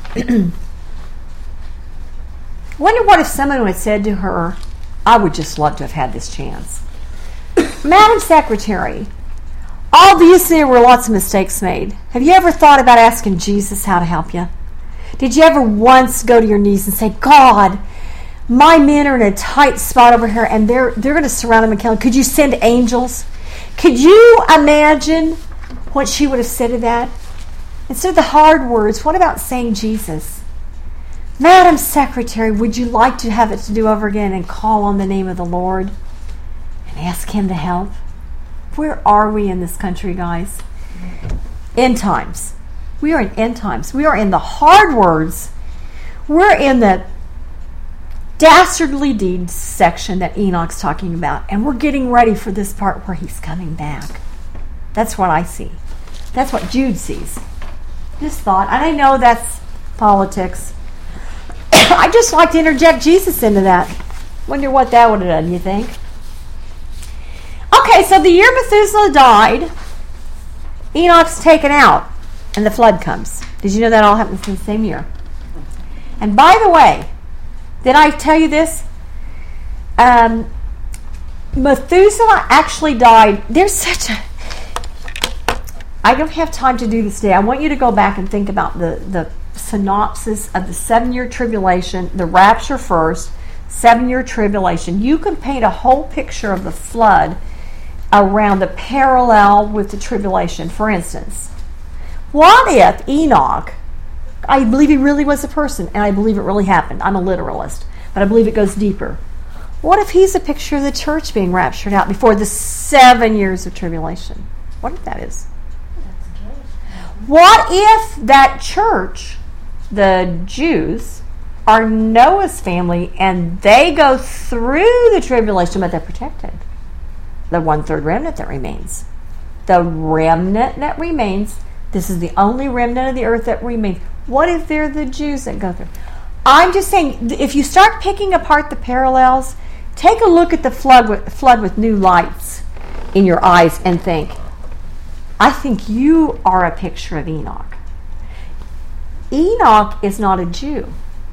wonder what if someone had said to her, I would just love to have had this chance. Madam Secretary, obviously there were lots of mistakes made. Have you ever thought about asking Jesus how to help you? Did you ever once go to your knees and say, God, my men are in a tight spot over here and they're going to surround them and kill them. Could you send angels? Could you imagine what she would have said to that? Instead of the hard words, what about saying Jesus? Madam Secretary, would you like to have it to do over again and call on the name of the Lord and ask him to help? Where are we in this country, guys? End times. We are in end times. We are in the hard words. We're in the dastardly deeds section that Enoch's talking about, and we're getting ready for this part where he's coming back. That's what I see. That's what Jude sees. Just thought, and I know that's politics. I just like to interject Jesus into that. Wonder what that would have done, you think? Okay, so the year Methuselah died, Enoch's taken out, and the flood comes. Did you know that all happens in the same year? And by the way, did I tell you this? Methuselah actually died. There's such a... I don't have time to do this today. I want you to go back and think about the synopsis of the 7-year tribulation, the rapture first, 7-year tribulation. You can paint a whole picture of the flood around the parallel with the tribulation. For instance, what if Enoch, I believe he really was a person, and I believe it really happened. I'm a literalist, but I believe it goes deeper. What if he's a picture of the church being raptured out before the 7 years of tribulation? What if that is? What if that church, the Jews, are Noah's family and they go through the tribulation, but they're protected? The 1/3 remnant that remains. The remnant that remains, this is the only remnant of the earth that remains. What if they're the Jews that go through? I'm just saying, if you start picking apart the parallels, take a look at the flood with new lights in your eyes and think, I think you are a picture of Enoch. Enoch is not a Jew.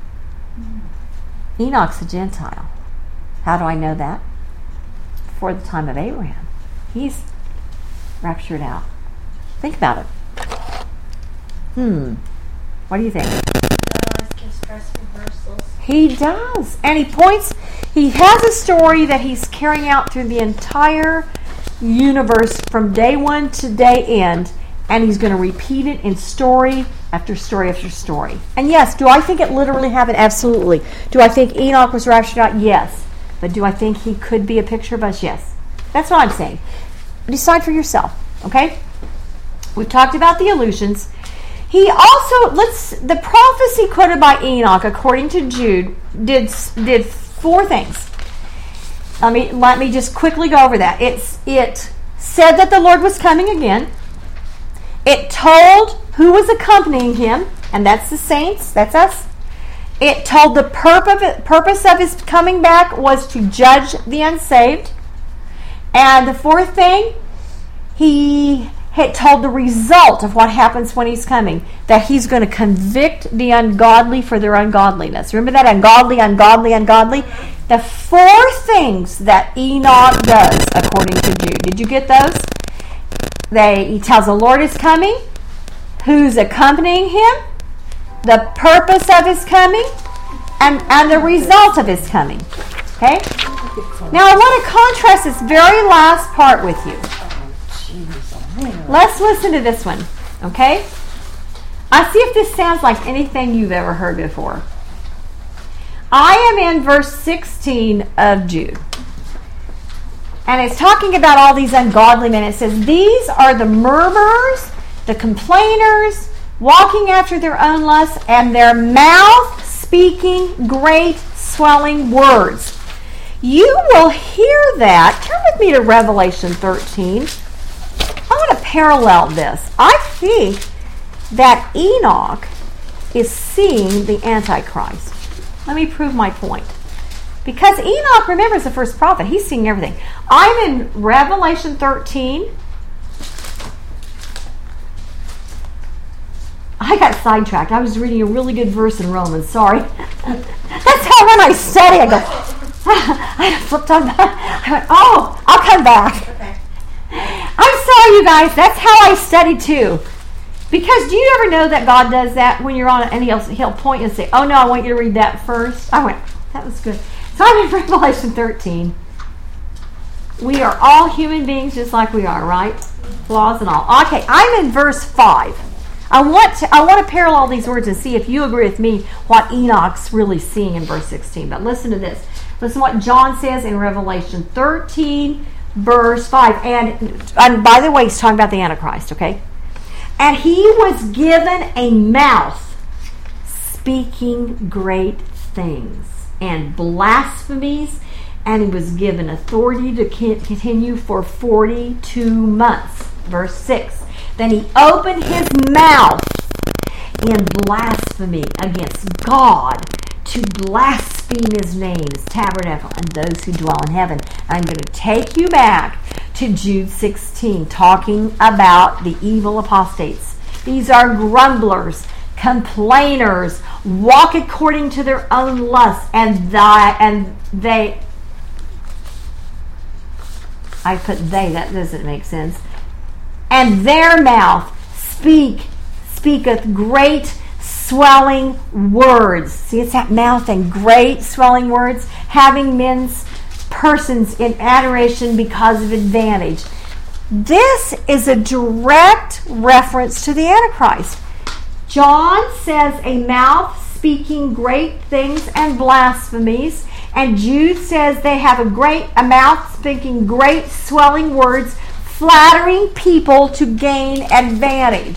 Enoch's a Gentile. How do I know that? Before the time of Abraham. He's raptured out. Think about it. What do you think? Can stress reversals. He does. And he has a story that he's carrying out through the entire universe from day one to day end, and he's going to repeat it in story after story after story. And yes, do I think it literally happened? Absolutely. Do I think Enoch was raptured out? Yes. But do I think he could be a picture of us? Yes. That's what I'm saying. Decide for yourself, okay? We've talked about the illusions. He also, the prophecy quoted by Enoch, according to Jude, did 4 things. Let me just quickly go over that. It said that the Lord was coming again. It told who was accompanying him, and that's the saints, that's us. It told the purpose of his coming back was to judge the unsaved. And the 4th thing, he had told the result of what happens when he's coming, that he's going to convict the ungodly for their ungodliness. Remember that? Ungodly. The 4 things that Enoch does, according to Jude. Did you get those? He tells the Lord is coming, who's accompanying him, the purpose of his coming, and the result of his coming. Okay? Now I want to contrast this very last part with you. Let's listen to this one. Okay? I see if this sounds like anything you've ever heard before. I am in verse 16 of Jude. And it's talking about all these ungodly men. It says, these are the murmurers, the complainers, walking after their own lusts, and their mouth speaking great swelling words. You will hear that. Turn with me to Revelation 13. I want to parallel this. I think that Enoch is seeing the Antichrist. Let me prove my point. Because Enoch, remember, is the first prophet. He's seeing everything. I'm in Revelation 13. I got sidetracked. I was reading a really good verse in Romans. Sorry. That's how when I study, I go, I flipped on that. I went, I'll come back. Okay. I'm sorry, you guys. That's how I study too. Because do you ever know that God does that when you're on it, and he'll point and say, oh no, I want you to read that first. I went, that was good. So I'm in Revelation 13. We are all human beings just like we are, right? Flaws and all. Okay, I'm in verse 5. I want to parallel these words and see if you agree with me what Enoch's really seeing in verse 16. But listen to this. Listen to what John says in Revelation 13, verse 5. And by the way, he's talking about the Antichrist, okay? And he was given a mouth speaking great things and blasphemies, and he was given authority to continue for 42 months. Verse 6. Then he opened his mouth in blasphemy against God, to blaspheme his name, his tabernacle, and those who dwell in heaven. I'm going to take you back to Jude 16, talking about the evil apostates. These are grumblers, complainers, walk according to their own lusts, and they. I put they, that doesn't make sense. And their mouth speaketh great swelling words. See, it's that mouth and great swelling words, having men's persons in adoration because of advantage. This is a direct reference to the Antichrist. John says a mouth speaking great things and blasphemies, and Jude says they have a mouth speaking great swelling words, flattering people to gain advantage.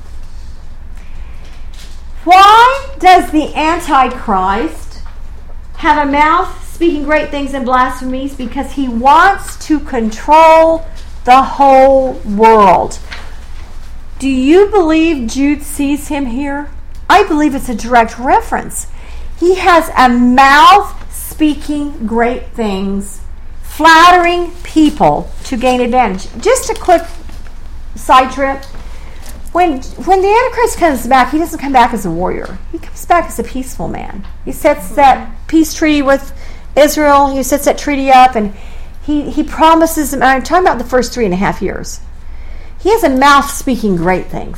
Why does the Antichrist have a mouth speaking great things and blasphemies? Because he wants to control the whole world. Do you believe Jude sees him here? I believe it's a direct reference. He has a mouth speaking great things, flattering people to gain advantage. Just a quick side trip. When the Antichrist comes back, he doesn't come back as a warrior. He comes back as a peaceful man. He sets that peace treaty with Israel. He sets that treaty up, and he promises them. I'm talking about the first 3.5 years. He has a mouth speaking great things.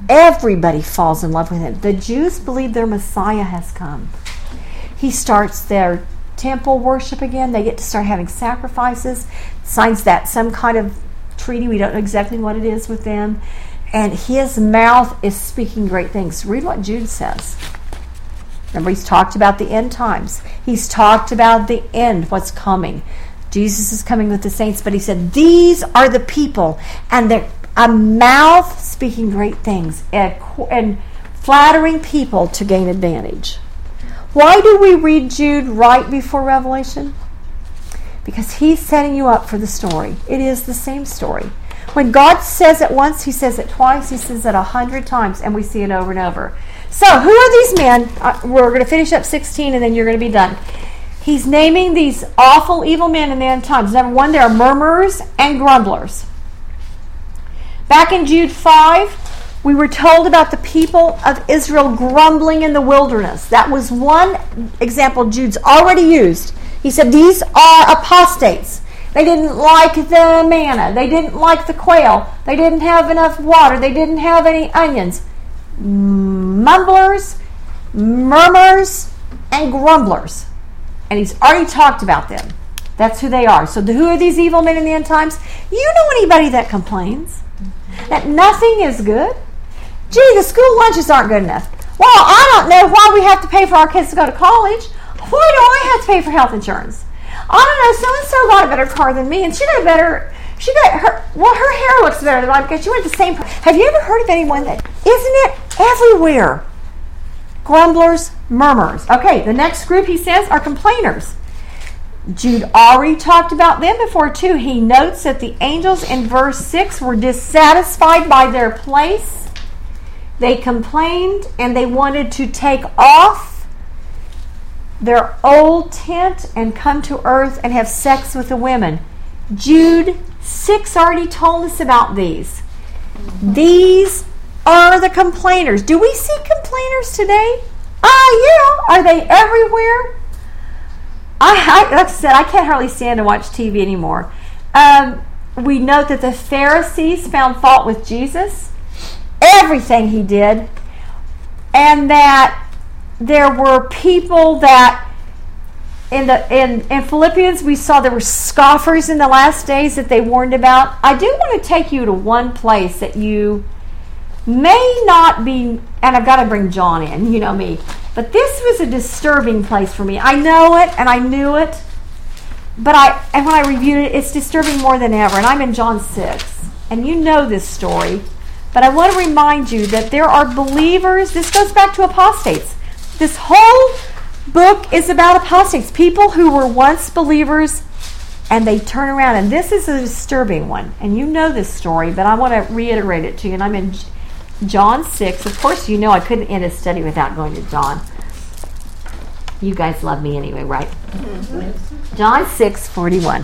everybody falls in love with him. The Jews believe their Messiah has come. He starts their temple worship again. They get to start having sacrifices, signs that some kind of treaty. We don't know exactly what it is with them. And his mouth is speaking great things. Read what Jude says. Remember, he's talked about the end times. He's talked about the end, what's coming. Jesus is coming with the saints, but he said, these are the people, and they're a mouth speaking great things and flattering people to gain advantage. Why do we read Jude right before Revelation? Because he's setting you up for the story. It is the same story. When God says it once, he says it twice, he says it 100 times, and we see it over and over. So, who are these men? We're going to finish up 16, and then you're going to be done. He's naming these awful, evil men in the end times. Number one, they are murmurers and grumblers. Back in Jude 5, we were told about the people of Israel grumbling in the wilderness. That was one example Jude's already used. He said, these are apostates. They didn't like the manna. They didn't like the quail. They didn't have enough water. They didn't have any onions. Mumblers, murmurers, and grumblers. And he's already talked about them. That's who they are. So who are these evil men in the end times? You know anybody that complains? That nothing is good? Gee, the school lunches aren't good enough. Well, I don't know why we have to pay for our kids to go to college. Why do I have to pay for health insurance? I don't know, so-and-so got a better car than me, and her hair looks better than mine because she went to the same... Have you ever heard of anyone that... Isn't it everywhere? Grumblers, murmurers. Okay, the next group, he says, are complainers. Jude already talked about them before, too. He notes that the angels in verse 6 were dissatisfied by their place. They complained, and they wanted to take off their old tent and come to earth and have sex with the women. Jude 6 already told us about these. These are the complainers. Do we see complainers today? Yeah. Are they everywhere? Like I said, I can't hardly stand to watch TV anymore. We note that the Pharisees found fault with Jesus, everything he did, and that there were people that in Philippians we saw there were scoffers in the last days that they warned about. I do want to take you to one place that you may not be, and I've got to bring John in, you know me, but this was a disturbing place for me. I know it and I knew it, but when I reviewed it, it's disturbing more than ever. And I'm in John 6, and you know this story, but I want to remind you that there are believers. This goes back to apostates. This whole book is about apostates, people who were once believers and they turn around. And this is a disturbing one. And you know this story, but I want to reiterate it to you. And I'm in John 6. Of course, you know I couldn't end a study without going to John. You guys love me anyway, right? Mm-hmm. John 6, 41.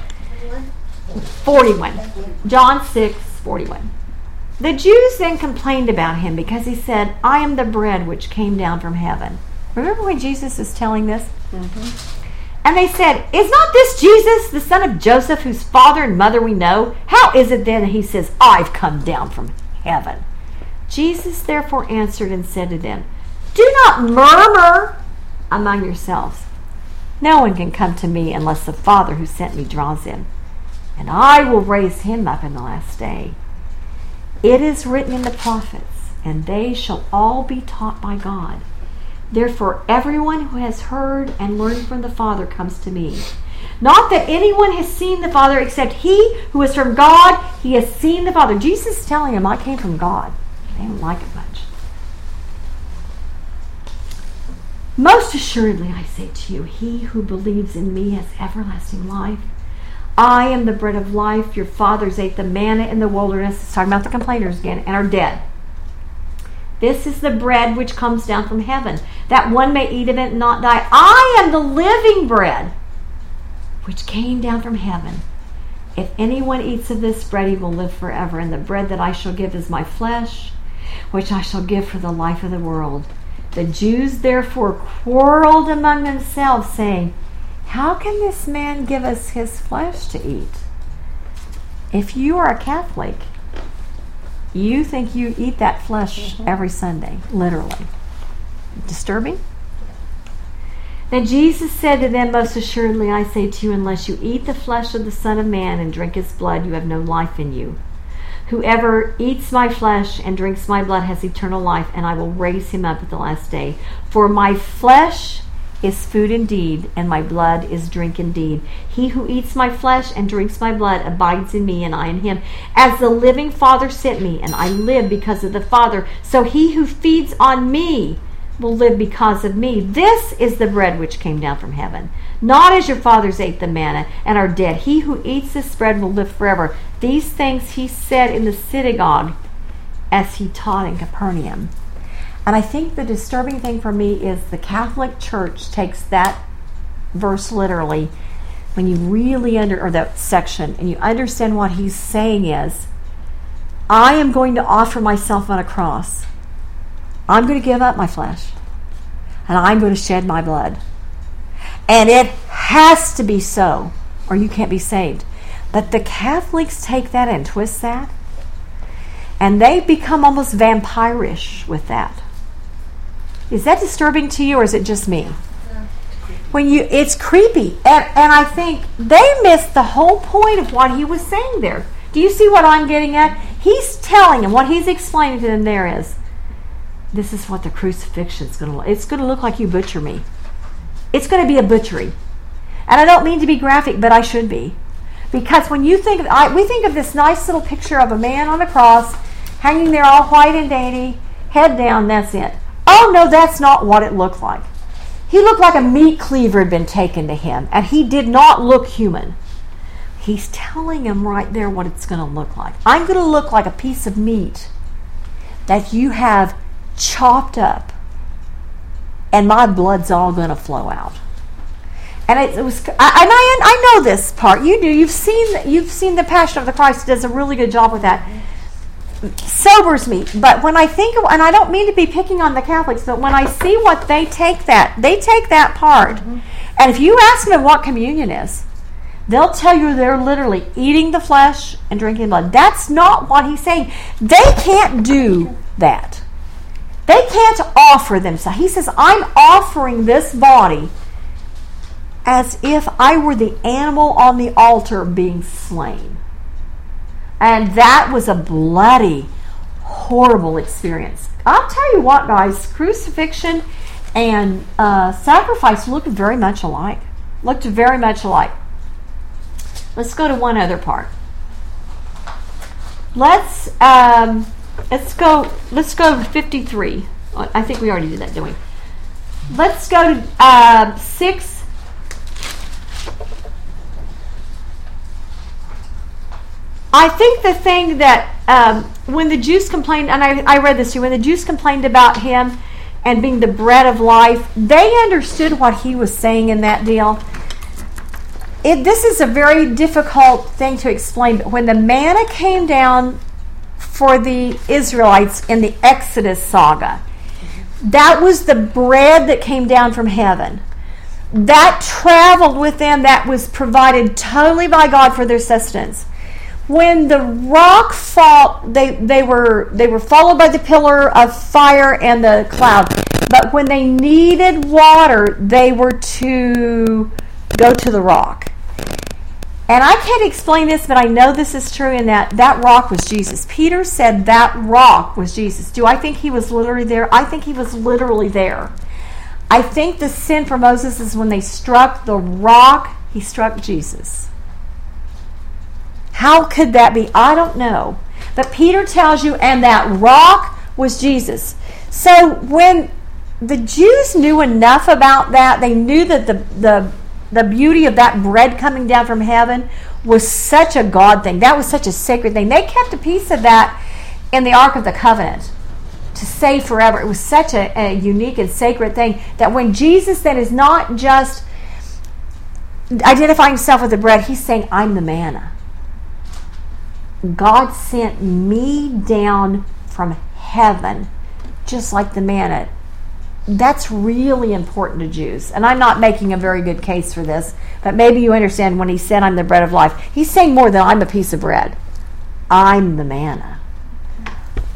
41. John 6, 41. The Jews then complained about him because he said, I am the bread which came down from heaven. Remember when Jesus is telling this? Mm-hmm. And they said, is not this Jesus, the son of Joseph, whose father and mother we know? How is it then that he says, I've come down from heaven? Jesus therefore answered and said to them, do not murmur among yourselves. No one can come to me unless the Father who sent me draws him. And I will raise him up in the last day. It is written in the prophets, and they shall all be taught by God. Therefore, everyone who has heard and learned from the Father comes to me. Not that anyone has seen the Father except he who is from God. He has seen the Father. Jesus is telling them, I came from God. They don't like it much. Most assuredly, I say to you, he who believes in me has everlasting life. I am the bread of life. Your fathers ate the manna in the wilderness. It's talking about the complainers again, and are dead. This is the bread which comes down from heaven, that one may eat of it and not die. I am the living bread which came down from heaven. If anyone eats of this bread, he will live forever. And the bread that I shall give is my flesh, which I shall give for the life of the world. The Jews therefore quarreled among themselves, saying, how can this man give us his flesh to eat? If you are a Catholic, You think you eat that flesh every Sunday, literally. Disturbing? Then Jesus said to them, most assuredly I say to you, unless you eat the flesh of the Son of Man and drink his blood, you have no life in you. Whoever eats my flesh and drinks my blood has eternal life, and I will raise him up at the last day. For my flesh is food indeed, and my blood is drink indeed. He who eats my flesh and drinks my blood abides in me, and I in him. As the living Father sent me, and I live because of the Father, so he who feeds on me will live because of me. This is the bread which came down from heaven, not as your fathers ate the manna and are dead. He who eats this bread will live forever. These things he said in the synagogue as he taught in Capernaum. And I think the disturbing thing for me is the Catholic Church takes that verse literally. When you really or that section, and you understand what he's saying is, I am going to offer myself on a cross. I'm going to give up my flesh, and I'm going to shed my blood. And it has to be so, or you can't be saved. But the Catholics take that and twist that, and they become almost vampirish with that. Is that disturbing to you, or is it just me? It's creepy, and I think they missed the whole point of what he was saying there. Do you see what I'm getting at? He's telling them, what he's explaining to them there is, this is what the crucifixion is going to look. It's going to look like you butcher me. It's going to be a butchery. And I don't mean to be graphic, but I should be. Because when you think we think of this nice little picture of a man on a cross, hanging there all white and dainty, head down, that's it. Oh no, that's not what it looked like. He looked like a meat cleaver had been taken to him, and he did not look human. He's telling him right there what it's going to look like. I'm going to look like a piece of meat that you have chopped up, and my blood's all going to flow out. And I know this part. You do. You've seen the Passion of the Christ. It does a really good job with that. Sobers me. But when I think of, and I don't mean to be picking on the Catholics, but when I see what they take that part. Mm-hmm. And if you ask them what communion is, they'll tell you they're literally eating the flesh and drinking blood. That's not what he's saying. They can't do that. They can't offer themselves. He says, I'm offering this body as if I were the animal on the altar being slain. And that was a bloody, horrible experience. I'll tell you what, guys, crucifixion and sacrifice looked very much alike. Let's go to one other part. Let's go to 53. I think we already did that, didn't we? Let's go to 6. I think the thing that when the Jews complained, and I read this too, when the Jews complained about him and being the bread of life, they understood what he was saying in that deal. This is a very difficult thing to explain, but when the manna came down for the Israelites in the Exodus saga, that was the bread that came down from heaven. That traveled with them, that was provided totally by God for their sustenance. When the rock fell, they were followed by the pillar of fire and the cloud. But when they needed water, they were to go to the rock. And I can't explain this, but I know this is true in that rock was Jesus. Peter said that rock was Jesus. Do I think he was literally there? I think he was literally there. I think the sin for Moses is when they struck the rock, he struck Jesus. How could that be? I don't know. But Peter tells you, and that rock was Jesus. So when the Jews knew enough about that, they knew that the beauty of that bread coming down from heaven was such a God thing. That was such a sacred thing. They kept a piece of that in the Ark of the Covenant to save forever. It was such a unique and sacred thing that when Jesus then is not just identifying himself with the bread, he's saying, I'm the manna. God sent me down from heaven just like the manna. That's really important to Jews. And I'm not making a very good case for this, but maybe you understand when he said, I'm the bread of life. He's saying more than I'm a piece of bread. I'm the manna.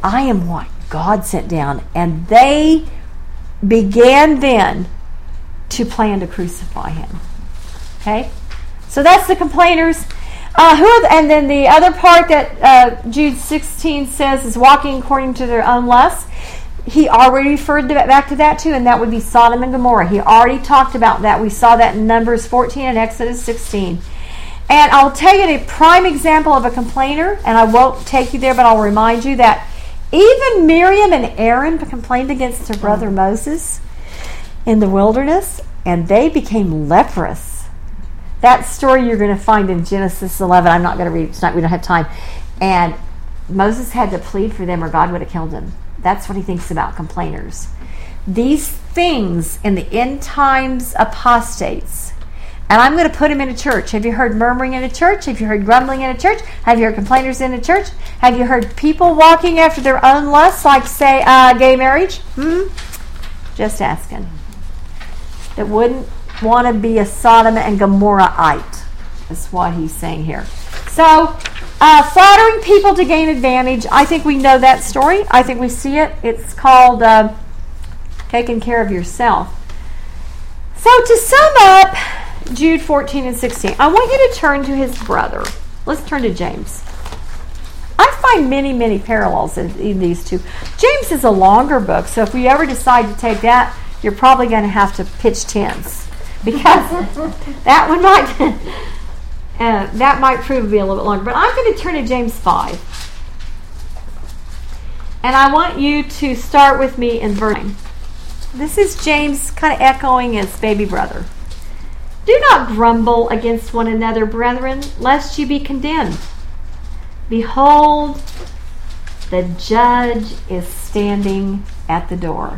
I am what God sent down. And they began then to plan to crucify him. Okay? So that's the complainers. And then the other part that Jude 16 says is walking according to their own lusts. He already referred back to that too, and that would be Sodom and Gomorrah. He already talked about that. We saw that in Numbers 14 and Exodus 16. And I'll tell you a prime example of a complainer, and I won't take you there, but I'll remind you that even Miriam and Aaron complained against their brother Moses in the wilderness, and they became leprous. That story you're going to find in Genesis 11. I'm not going to read it tonight. We don't have time. And Moses had to plead for them or God would have killed him. That's what he thinks about complainers. These things in the end times apostates. And I'm going to put them in a church. Have you heard murmuring in a church? Have you heard grumbling in a church? Have you heard complainers in a church? Have you heard people walking after their own lusts, like, say, gay marriage? Just asking. That wouldn't want to be a Sodom and Gomorrahite. That's what he's saying here. So, flattering people to gain advantage. I think we know that story. I think we see it. It's called taking care of yourself. So to sum up Jude 14 and 16, I want you to turn to his brother. Let's turn to James. I find many, many parallels in these two. James is a longer book, so if you ever decide to take that, you're probably going to have to pitch tents, because that one might... that might prove to be a little bit longer. But I'm going to turn to James 5. And I want you to start with me in verse 9. This is James kind of echoing his baby brother. Do not grumble against one another, brethren, lest you be condemned. Behold, the judge is standing at the door.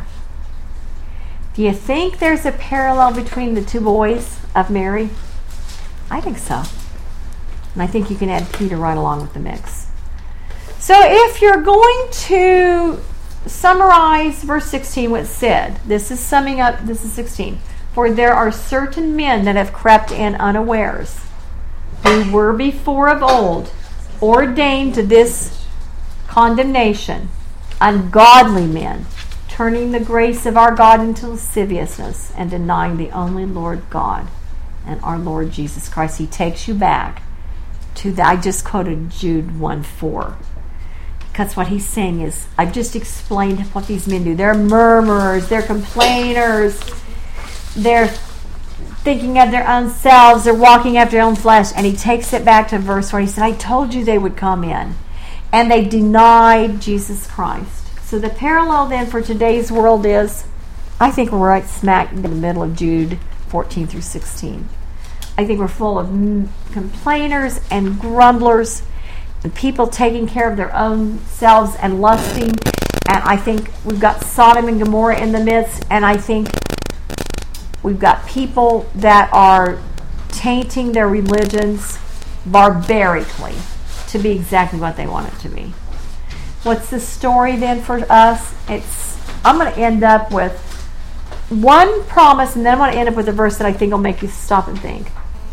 Do you think there's a parallel between the two boys of Mary? I think so. And I think you can add Peter right along with the mix. So if you're going to summarize verse 16, what it said, this is summing up, this is 16. For there are certain men that have crept in unawares, who were before of old ordained to this condemnation, ungodly men, turning the grace of our God into lasciviousness and denying the only Lord God and our Lord Jesus Christ. He takes you back to I just quoted Jude 1:4. Because what he's saying is, I've just explained what these men do. They're murmurers, they're complainers, they're thinking of their own selves, they're walking after their own flesh. And he takes it back to verse 4. He said, I told you they would come in. And they denied Jesus Christ. So the parallel then for today's world is, I think we're right smack in the middle of Jude 14 through 16. I think we're full of complainers and grumblers and people taking care of their own selves and lusting. And I think we've got Sodom and Gomorrah in the midst. And I think we've got people that are tainting their religions barbarically to be exactly what they want it to be. What's the story then for us? I'm going to end up with one promise, and then I'm going to end up with a verse that I think will make you stop and think.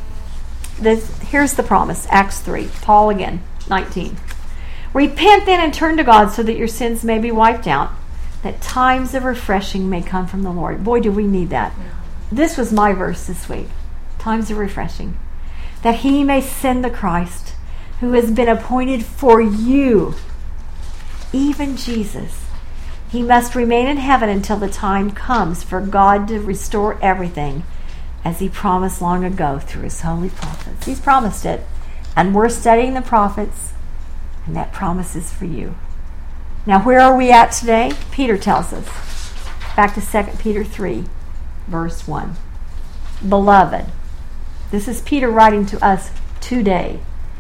Here's the promise, Acts 3, Paul again, 19. Repent then and turn to God so that your sins may be wiped out, that times of refreshing may come from the Lord. Boy, do we need that. This was my verse this week. Times of refreshing. That he may send the Christ who has been appointed for you, even Jesus. He must remain in heaven until the time comes for God to restore everything, as he promised long ago through his holy prophets. He's promised it. And we're studying the prophets, and that promise is for you. Now, where are we at today? Peter tells us. Back to 2 Peter 3, verse 1. Beloved, this is Peter writing to us today,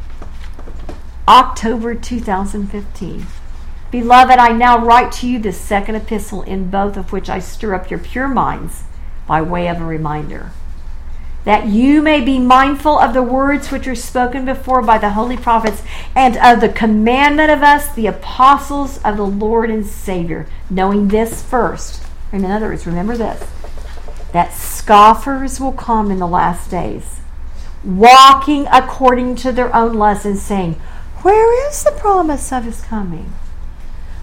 October 2015. Beloved, I now write to you this second epistle, in both of which I stir up your pure minds by way of a reminder, that you may be mindful of the words which are spoken before by the holy prophets, and of the commandment of us, the apostles of the Lord and Savior, knowing this first. In other words, remember this, that scoffers will come in the last days, walking according to their own lusts, and saying, where is the promise of his coming?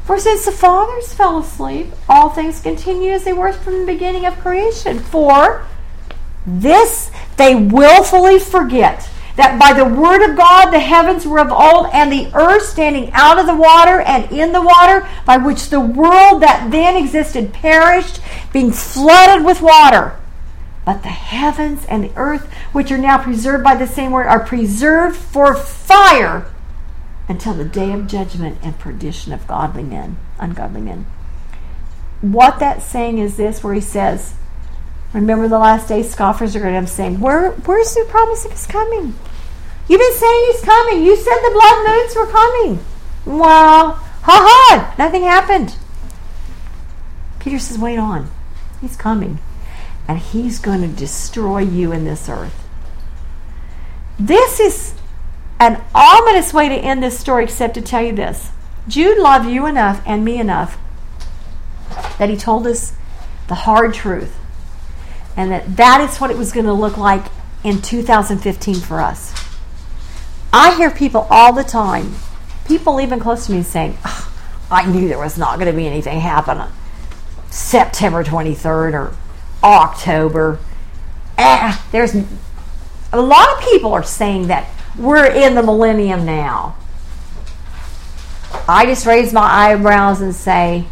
For since the fathers fell asleep, all things continue as they were from the beginning of creation. For this they willfully forget, that by the word of God the heavens were of old, and the earth standing out of the water and in the water, by which the world that then existed perished, being flooded with water. But the heavens and the earth, which are now preserved by the same word, are preserved for fire until the day of judgment and perdition of ungodly men. What that's saying is this, where he says, remember the last days, scoffers are going to be saying, where's the promise of his coming? You've been saying he's coming. You said the blood moons were coming. Well, nothing happened. Peter says, wait on. He's coming. And he's going to destroy you in this earth. This is an ominous way to end this story, except to tell you this. Jude loved you enough and me enough that he told us the hard truth. And that is what it was going to look like in 2015 for us. I hear people all the time, people even close to me, saying, I knew there was not going to be anything happen on September 23rd or October. There's a lot of people are saying that we're in the millennium now. I just raise my eyebrows and say,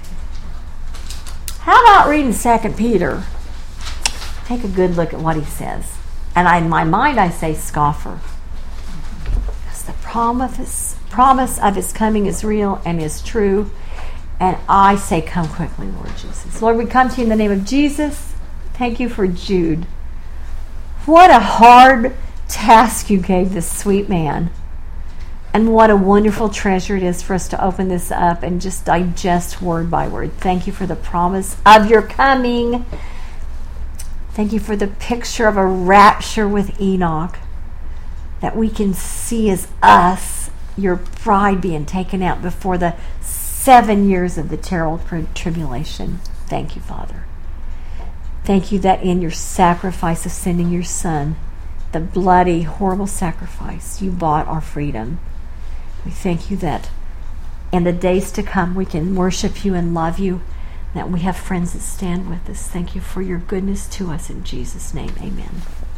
how about reading 2 Peter? Take a good look at what he says. And in my mind I say, scoffer. Because the promise of his coming is real and is true. And I say, come quickly, Lord Jesus. Lord, we come to you in the name of Jesus. Thank you for Jude. What a hard task you gave this sweet man. And what a wonderful treasure it is for us to open this up and just digest word by word. Thank you for the promise of your coming. Thank you for the picture of a rapture with Enoch that we can see as us, your bride, being taken out before the 7 years of the terrible tribulation. Thank you, Father. Thank you that in your sacrifice of sending your Son, the bloody, horrible sacrifice, you bought our freedom. We thank you that in the days to come we can worship you and love you, that we have friends that stand with us. Thank you for your goodness to us. In Jesus' name, amen.